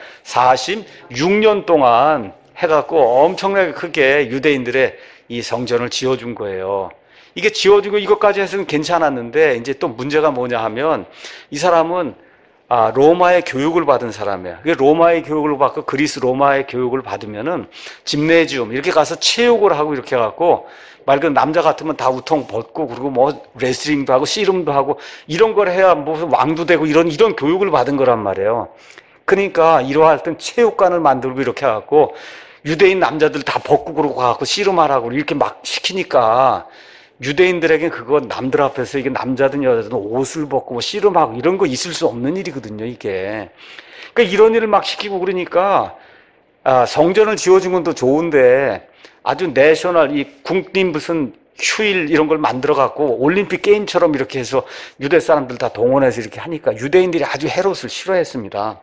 A: 46년 동안 해갖고 엄청나게 크게 유대인들의 이 성전을 지어준 거예요. 이게 지어주고 이것까지 해서는 괜찮았는데 이제 또 문제가 뭐냐 하면 이 사람은 로마의 교육을 받은 사람이에요. 로마의 교육을 받고 그리스 로마의 교육을 받으면은 짐네지움 이렇게 가서 체육을 하고 이렇게 해갖고 말 그대로 남자 같으면 다 우통 벗고 그리고 뭐 레슬링도 하고 씨름도 하고 이런 걸 해야 무슨 왕도 되고 이런 교육을 받은 거란 말이에요. 그러니까 이러할 땐 체육관을 만들고 이렇게 해갖고 유대인 남자들 다 벗고 그러고 가갖고 씨름하라고 이렇게 막 시키니까 유대인들에게 그거 남들 앞에서 이게 남자든 여자든 옷을 벗고 뭐 씨름하고 이런 거 있을 수 없는 일이거든요, 이게. 그러니까 이런 일을 막 시키고 그러니까, 성전을 지어준 건 또 좋은데 아주 내셔널, 이 국민 무슨 휴일 이런 걸 만들어 갖고 올림픽 게임처럼 이렇게 해서 유대 사람들 다 동원해서 이렇게 하니까 유대인들이 아주 헤롯을 싫어했습니다.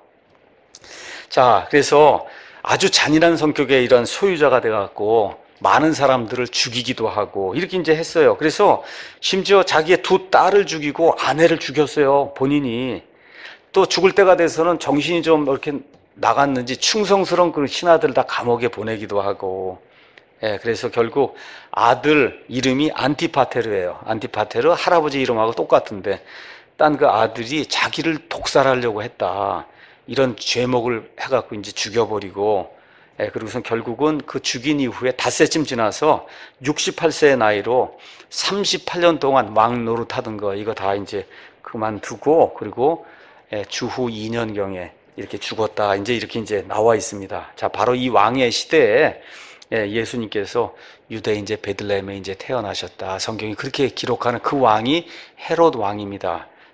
A: 자, 그래서 아주 잔인한 성격의 이런 소유자가 돼갖고 많은 사람들을 죽이기도 하고 이렇게 이제 했어요. 그래서 심지어 자기의 2딸을 죽이고 아내를 죽였어요. 본인이. 또 죽을 때가 돼서는 정신이 좀 이렇게 나갔는지 충성스러운 그 신하들 다 감옥에 보내기도 하고. 그래서 결국 아들 이름이 안티파테르예요. 안티파테르 할아버지 이름하고 똑같은데 딴 그 아들이 자기를 독살하려고 했다. 이런 죄목을 해갖고 이제 죽여버리고 그리고선 결국은 그 죽인 이후에 닷새쯤 지나서 68세의 나이로 38년 동안 왕 노릇하던 거 이거 다 이제 그만두고 그리고 주후 2년경에 이렇게 죽었다. 이렇게 나와 있습니다. 자, 바로 이 왕의 시대에 예수님께서 유대 이제 베들레헴에 이제 태어나셨다. 성경이 그렇게 기록하는 그 왕이 헤롯 왕입니다.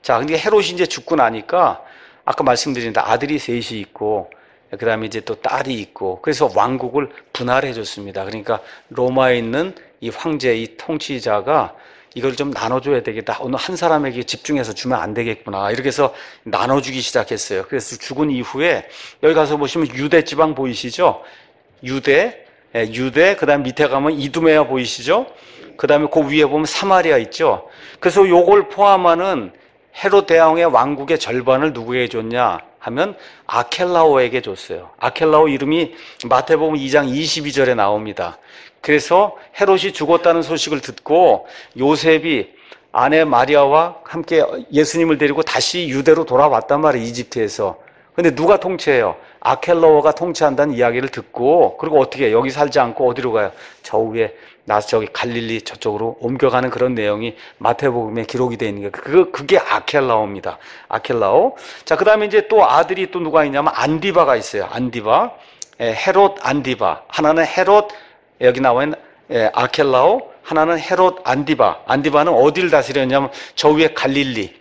A: 자, 근데 헤롯이 이제 죽고 나니까 아까 말씀드린 아들이 셋이 있고 그 다음에 이제 또 딸이 있고 그래서 왕국을 분할해 줬습니다. 그러니까 로마에 있는 이 황제, 이 통치자가 이걸 좀 나눠줘야 되겠다. 어느 한 사람에게 집중해서 주면 안 되겠구나. 이렇게 해서 나눠주기 시작했어요. 그래서 죽은 이후에 여기 가서 보시면 유대 지방 보이시죠? 유대, 그 다음 밑에 가면 이두메아 보이시죠? 그 다음에 그 위에 보면 사마리아 있죠? 그래서 요걸 포함하는 헤롯 대왕의 왕국의 절반을 누구에게 줬냐 하면 아켈라오에게 줬어요. 아켈라오 이름이 마태복음 2장 22절에 나옵니다. 그래서 헤롯이 죽었다는 소식을 듣고 요셉이 아내 마리아와 함께 예수님을 데리고 다시 유대로 돌아왔단 말이에요. 이집트에서. 근데 누가 통치해요? 아켈라오가 통치한다는 이야기를 듣고 그리고 어떻게 해요? 여기 살지 않고 어디로 가요? 저 위에 저기 갈릴리 저쪽으로 옮겨가는 그런 내용이 마태복음에 기록이 되어 있는 게 그게 아켈라오입니다. 아켈라오. 자, 그 다음에 이제 또 아들이 또 누가 있냐면 안디바가 있어요. 안디바. 헤롯 안디바. 하나는 헤롯, 여기 나와 있는 아켈라오. 하나는 헤롯 안디바. 안디바는 어디를 다스렸냐면 저 위에 갈릴리.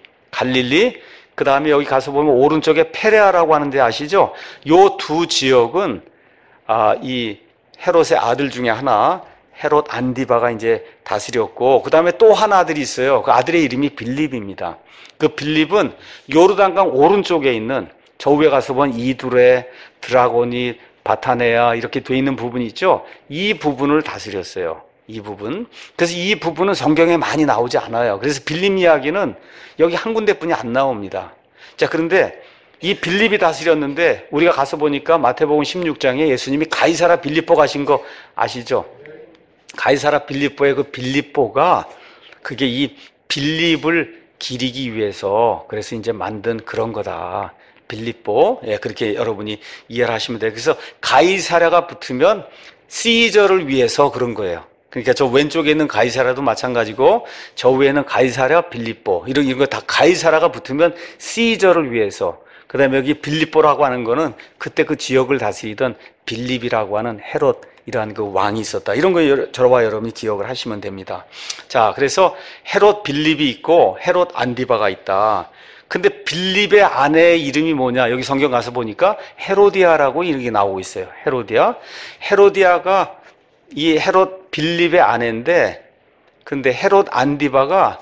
A: 그 다음에 여기 가서 보면 오른쪽에 페레아라고 하는데 아시죠? 요 두 지역은 이 헤롯의 아들 중에 하나 헤롯 안디바가 이제 다스렸고 그 다음에 또 하나 아들이 있어요. 그 아들의 이름이 빌립입니다. 그 빌립은 요르단강 오른쪽에 있는 저 위에 가서 보면 이두레, 드라고니, 바타네아 이렇게 돼 있는 부분이 있죠. 이 부분을 다스렸어요. 이 부분. 그래서 이 부분은 성경에 많이 나오지 않아요. 그래서 빌립 이야기는 여기 한 군데뿐이 안 나옵니다. 자, 그런데 이 빌립이 다스렸는데 우리가 가서 보니까 마태복음 16장에 예수님이 가이사라 빌립보 가신 거 아시죠? 가이사라 빌립보의 그 빌립보가 그게 이 빌립을 기리기 위해서 그래서 이제 만든 그런 거다. 빌립보. 예, 그렇게 여러분이 이해를 하시면 돼요. 그래서 가이사라가 붙으면 시저를 위해서 그런 거예요. 그러니까 저 왼쪽에 있는 가이사라도 마찬가지고 저 위에는 가이사라 빌립보 이런 거 다 가이사라가 붙으면 시저를 위해서 그 다음에 여기 빌립보라고 하는 거는 그때 그 지역을 다스리던 빌립이라고 하는 헤롯이라는 그 왕이 있었다. 이런 거 저와 여러분이 기억을 하시면 됩니다. 자, 그래서 헤롯 빌립이 있고 헤롯 안디바가 있다. 근데 빌립의 아내의 이름이 뭐냐? 여기 성경 가서 보니까 헤로디아라고 이렇게 나오고 있어요. 헤로디아가 이 헤롯 빌립의 아내인데 근데 헤롯 안디바가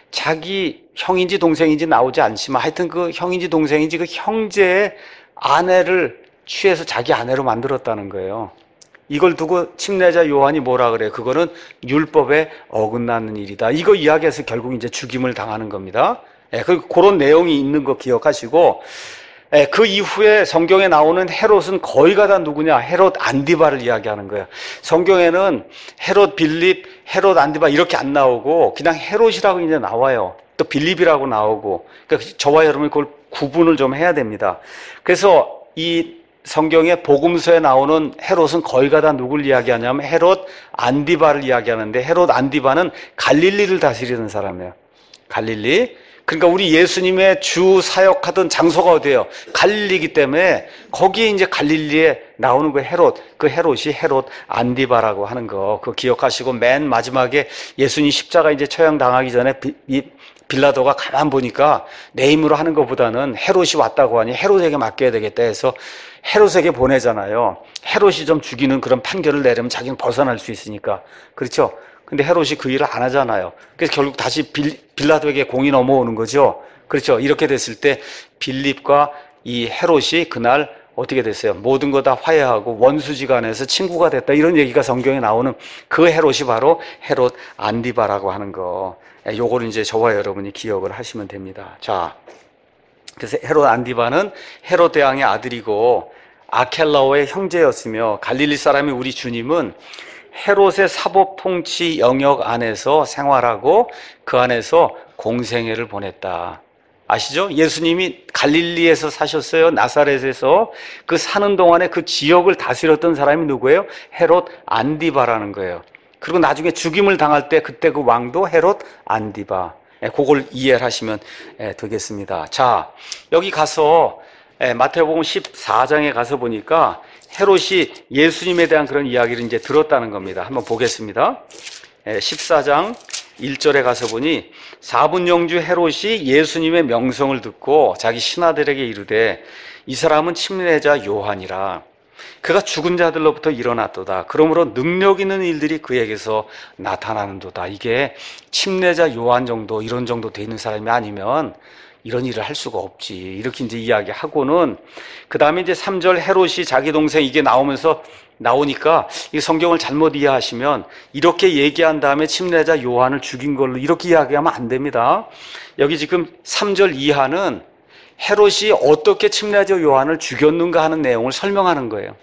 A: 자기 형인지 동생인지 나오지 않지만 하여튼 그 형인지 동생인지 그 형제의 아내를 취해서 자기 아내로 만들었다는 거예요. 이걸 두고 침례자 요한이 뭐라 그래요? 그거는 율법에 어긋나는 일이다. 이거 이야기해서 결국 이제 죽임을 당하는 겁니다. 그런 내용이 있는 거 기억하시고 그 이후에 성경에 나오는 헤롯은 거의가 다 누구냐? 헤롯 안디바를 이야기하는 거예요. 성경에는 헤롯 빌립, 헤롯 안디바 이렇게 안 나오고 그냥 헤롯이라고 이제 나와요. 또 빌립이라고 나오고. 그러니까 저와 여러분이 그걸 구분을 좀 해야 됩니다. 그래서 이 성경의 복음서에 나오는 헤롯은 거의가 다 누굴 이야기하냐면 헤롯 안디바를 이야기하는데 헤롯 안디바는 갈릴리를 다스리는 사람이에요. 갈릴리. 그러니까 우리 예수님의 주 사역하던 장소가 어디예요? 갈릴리이기 때문에 거기에 이제 갈릴리에 나오는 그 헤롯이 헤롯 안디바라고 하는 거 그거 기억하시고 맨 마지막에 예수님 십자가 이제 처형당하기 전에 빌라도가 가만 보니까 내 힘으로 하는 것보다는 헤롯이 왔다고 하니 헤롯에게 맡겨야 되겠다 해서 헤롯에게 보내잖아요. 헤롯이 좀 죽이는 그런 판결을 내려면 자기는 벗어날 수 있으니까. 그렇죠? 근데 헤롯이 그 일을 안 하잖아요. 그래서 결국 다시 빌라도에게 공이 넘어오는 거죠. 그렇죠. 이렇게 됐을 때 빌립과 이 헤롯이 그날 어떻게 됐어요? 모든 거 다 화해하고 원수지간에서 친구가 됐다. 이런 얘기가 성경에 나오는 그 헤롯이 바로 헤롯 안디바라고 하는 거. 요거를 이제 저와 여러분이 기억을 하시면 됩니다. 자, 그래서 헤롯 안디바는 헤롯 대왕의 아들이고 아켈라오의 형제였으며 갈릴리 사람이 우리 주님은 헤롯의 사법 통치 영역 안에서 생활하고 그 안에서 공생애를 보냈다. 아시죠? 예수님이 갈릴리에서 사셨어요. 나사렛에서. 그 사는 동안에 그 지역을 다스렸던 사람이 누구예요? 헤롯 안디바라는 거예요. 그리고 나중에 죽임을 당할 때 그때 그 왕도 헤롯 안디바. 그걸 이해를 하시면 되겠습니다. 자, 여기 가서 마태복음 14장에 가서 보니까 헤롯이 예수님에 대한 그런 이야기를 이제 들었다는 겁니다. 한번 보겠습니다. 14장 1절에 가서 보니 사분영주 헤롯이 예수님의 명성을 듣고 자기 신하들에게 이르되 이 사람은 침례자 요한이라. 그가 죽은 자들로부터 일어났도다. 그러므로 능력 있는 일들이 그에게서 나타나는도다. 이게 침례자 요한 정도, 이런 정도 돼 있는 사람이 아니면 이런 일을 할 수가 없지. 이렇게 이제 이야기하고는, 그 다음에 이제 3절 헤롯이 자기 동생 이게 나오니까 이 성경을 잘못 이해하시면 이렇게 얘기한 다음에 침례자 요한을 죽인 걸로 이렇게 이야기하면 안 됩니다. 여기 지금 3절 이하는 헤롯이 어떻게 침례자 요한을 죽였는가 하는 내용을 설명하는 거예요.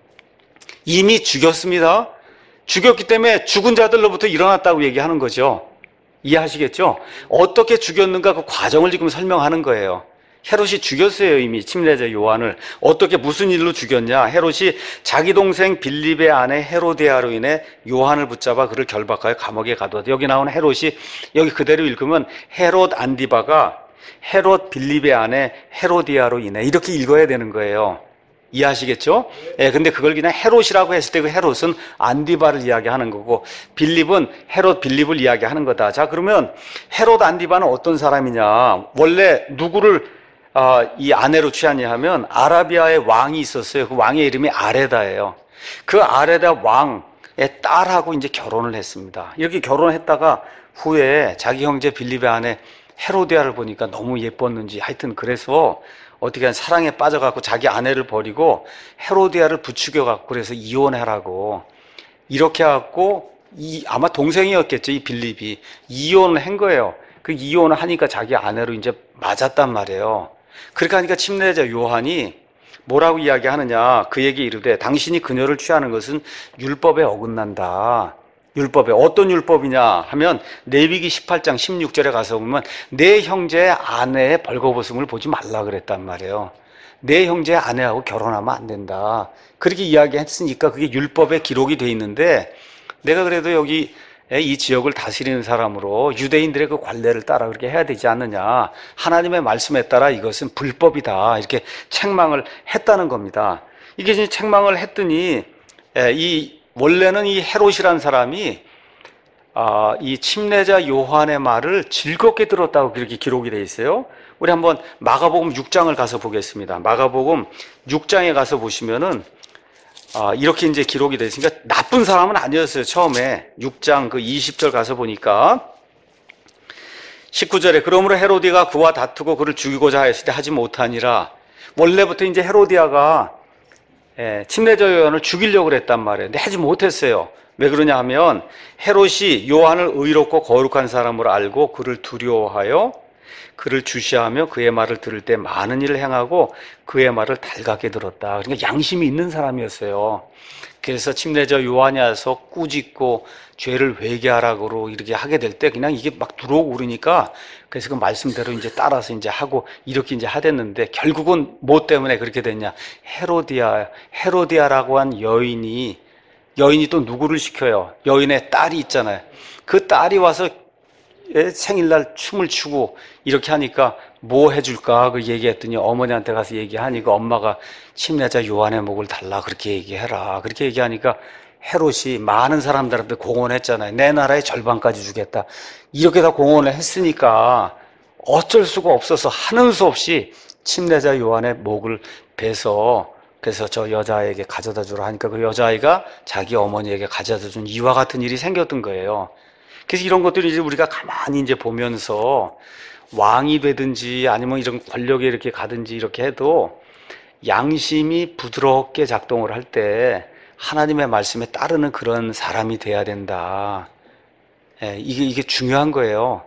A: 이미 죽였습니다. 죽였기 때문에 죽은 자들로부터 일어났다고 얘기하는 거죠. 이해하시겠죠? 어떻게 죽였는가 그 과정을 지금 설명하는 거예요. 헤롯이 죽였어요. 이미 침례자 요한을. 어떻게 무슨 일로 죽였냐? 헤롯이 자기 동생 빌립의 아내 헤로디아로 인해 요한을 붙잡아 그를 결박하여 감옥에 가두었다. 여기 나온 헤롯이, 여기 그대로 읽으면 헤롯 안디바가 헤롯 빌립의 아내 헤로디아로 인해, 이렇게 읽어야 되는 거예요. 이해하시겠죠? 예, 근데 그걸 그냥 헤롯이라고 했을 때 그 헤롯은 안디바를 이야기하는 거고, 빌립은 헤롯 빌립을 이야기하는 거다. 자, 그러면 헤롯 안디바는 어떤 사람이냐? 원래 누구를 이 아내로 취하냐 하면 아라비아의 왕이 있었어요. 그 왕의 이름이 아레다예요. 그 아레다 왕의 딸하고 이제 결혼을 했습니다. 이렇게 결혼했다가 후에 자기 형제 빌립의 아내 헤로디아를 보니까 너무 예뻤는지 하여튼 그래서 어떻게 한 사랑에 빠져갖고 자기 아내를 버리고 헤로디아를 부추겨갖고 그래서 이혼하라고 이렇게 해갖고 아마 동생이었겠죠. 이 빌립이 이혼을 한 거예요. 그 이혼을 하니까 자기 아내로 이제 맞았단 말이에요. 그렇게 하니까 침례자 요한이 뭐라고 이야기하느냐, 그에게 이르되 당신이 그녀를 취하는 것은 율법에 어긋난다. 율법에 어떤 율법이냐 하면 레위기 18장 16절에 가서 보면 내 형제의 아내의 벌거벗음을 보지 말라 그랬단 말이에요. 내 형제의 아내하고 결혼하면 안 된다. 그렇게 이야기했으니까 그게 율법에 기록이 돼 있는데, 내가 그래도 여기 이 지역을 다스리는 사람으로 유대인들의 그 관례를 따라 그렇게 해야 되지 않느냐, 하나님의 말씀에 따라 이것은 불법이다, 이렇게 책망을 했다는 겁니다. 이게 이제 책망을 했더니 원래는 이 헤롯이라는 사람이 이 침례자 요한의 말을 즐겁게 들었다고 그렇게 기록이 되어 있어요. 우리 한번 마가복음 6장을 가서 보겠습니다. 마가복음 6장에 가서 보시면은 이렇게 이제 기록이 되어 있으니까 나쁜 사람은 아니었어요. 처음에 6장 그 20절 가서 보니까 19절에 그러므로 헤로디가 그와 다투고 그를 죽이고자 하였을 때 하지 못하니라. 원래부터 이제 헤로디아가 침례자 요한을 죽이려고 그랬단 말이에요. 근데 하지 못했어요. 왜 그러냐 하면 헤롯이 요한을 의롭고 거룩한 사람으로 알고 그를 두려워하여 그를 주시하며 그의 말을 들을 때 많은 일을 행하고 그의 말을 달갑게 들었다. 그러니까 양심이 있는 사람이었어요. 그래서 침례자 요한이 와서 꾸짖고 죄를 회개하라고 이렇게 하게 될 때 그냥 이게 막 들어오고 그러니까, 그래서 그 말씀대로 이제 따라서 이제 하고 이렇게 이제 하댔는데, 결국은 뭐 때문에 그렇게 됐냐? 헤로디아라고 한 여인이 또 누구를 시켜요? 여인의 딸이 있잖아요. 그 딸이 와서 생일날 춤을 추고 이렇게 하니까 뭐 해줄까? 그 얘기했더니 어머니한테 가서 얘기하니까 엄마가 침례자 요한의 목을 달라 그렇게 얘기해라. 그렇게 얘기하니까 헤롯이 많은 사람들한테 공언했잖아요. 내 나라의 절반까지 주겠다. 이렇게 다 공언을 했으니까 어쩔 수가 없어서 하는 수 없이 침례자 요한의 목을 베서, 그래서 저 여자에게 가져다 주라 하니까 그 여자아이가 자기 어머니에게 가져다 준 이와 같은 일이 생겼던 거예요. 그래서 이런 것들을 이제 우리가 가만히 이제 보면서 왕이 되든지 아니면 이런 권력에 이렇게 가든지 이렇게 해도 양심이 부드럽게 작동을 할 때 하나님의 말씀에 따르는 그런 사람이 돼야 된다. 이게 중요한 거예요.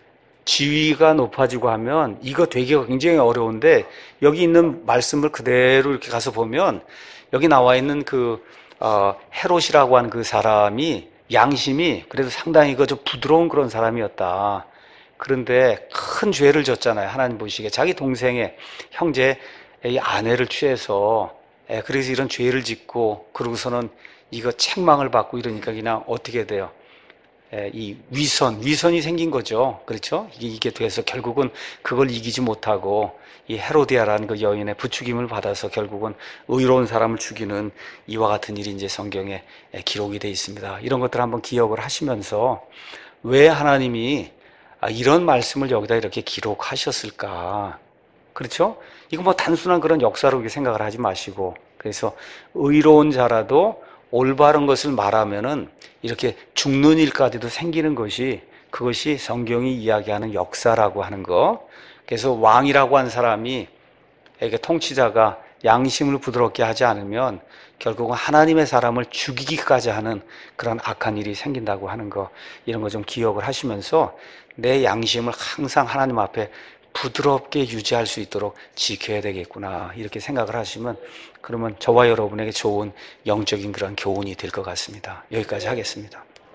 A: 지위가 높아지고 하면 이거 되기가 굉장히 어려운데, 여기 있는 말씀을 그대로 이렇게 가서 보면 여기 나와 있는 그 헤롯이라고 하는 그 사람이 양심이 그래도 상당히 좀 부드러운 그런 사람이었다. 그런데 큰 죄를 졌잖아요. 하나님 보시기에 자기 동생의 형제의 아내를 취해서, 그래서 이런 죄를 짓고 그러고서는 이거 책망을 받고 이러니까 그냥 어떻게 돼요? 이 위선이 생긴 거죠. 그렇죠? 이게 돼서 결국은 그걸 이기지 못하고 이 헤로디아라는 그 여인의 부추김을 받아서 결국은 의로운 사람을 죽이는 이와 같은 일이 이제 성경에 기록이 되어 있습니다. 이런 것들 한번 기억을 하시면서 왜 하나님이 이런 말씀을 여기다 이렇게 기록하셨을까? 그렇죠? 이거 뭐 단순한 그런 역사로 이렇게 생각을 하지 마시고, 그래서 의로운 자라도 올바른 것을 말하면은 이렇게 죽는 일까지도 생기는 것이, 그것이 성경이 이야기하는 역사라고 하는 거. 그래서 왕이라고 한 사람이, 이게 통치자가 양심을 부드럽게 하지 않으면 결국은 하나님의 사람을 죽이기까지 하는 그런 악한 일이 생긴다고 하는 거, 이런 거 좀 기억을 하시면서 내 양심을 항상 하나님 앞에 부드럽게 유지할 수 있도록 지켜야 되겠구나, 이렇게 생각을 하시면, 그러면 저와 여러분에게 좋은 영적인 그런 교훈이 될 것 같습니다. 여기까지 하겠습니다.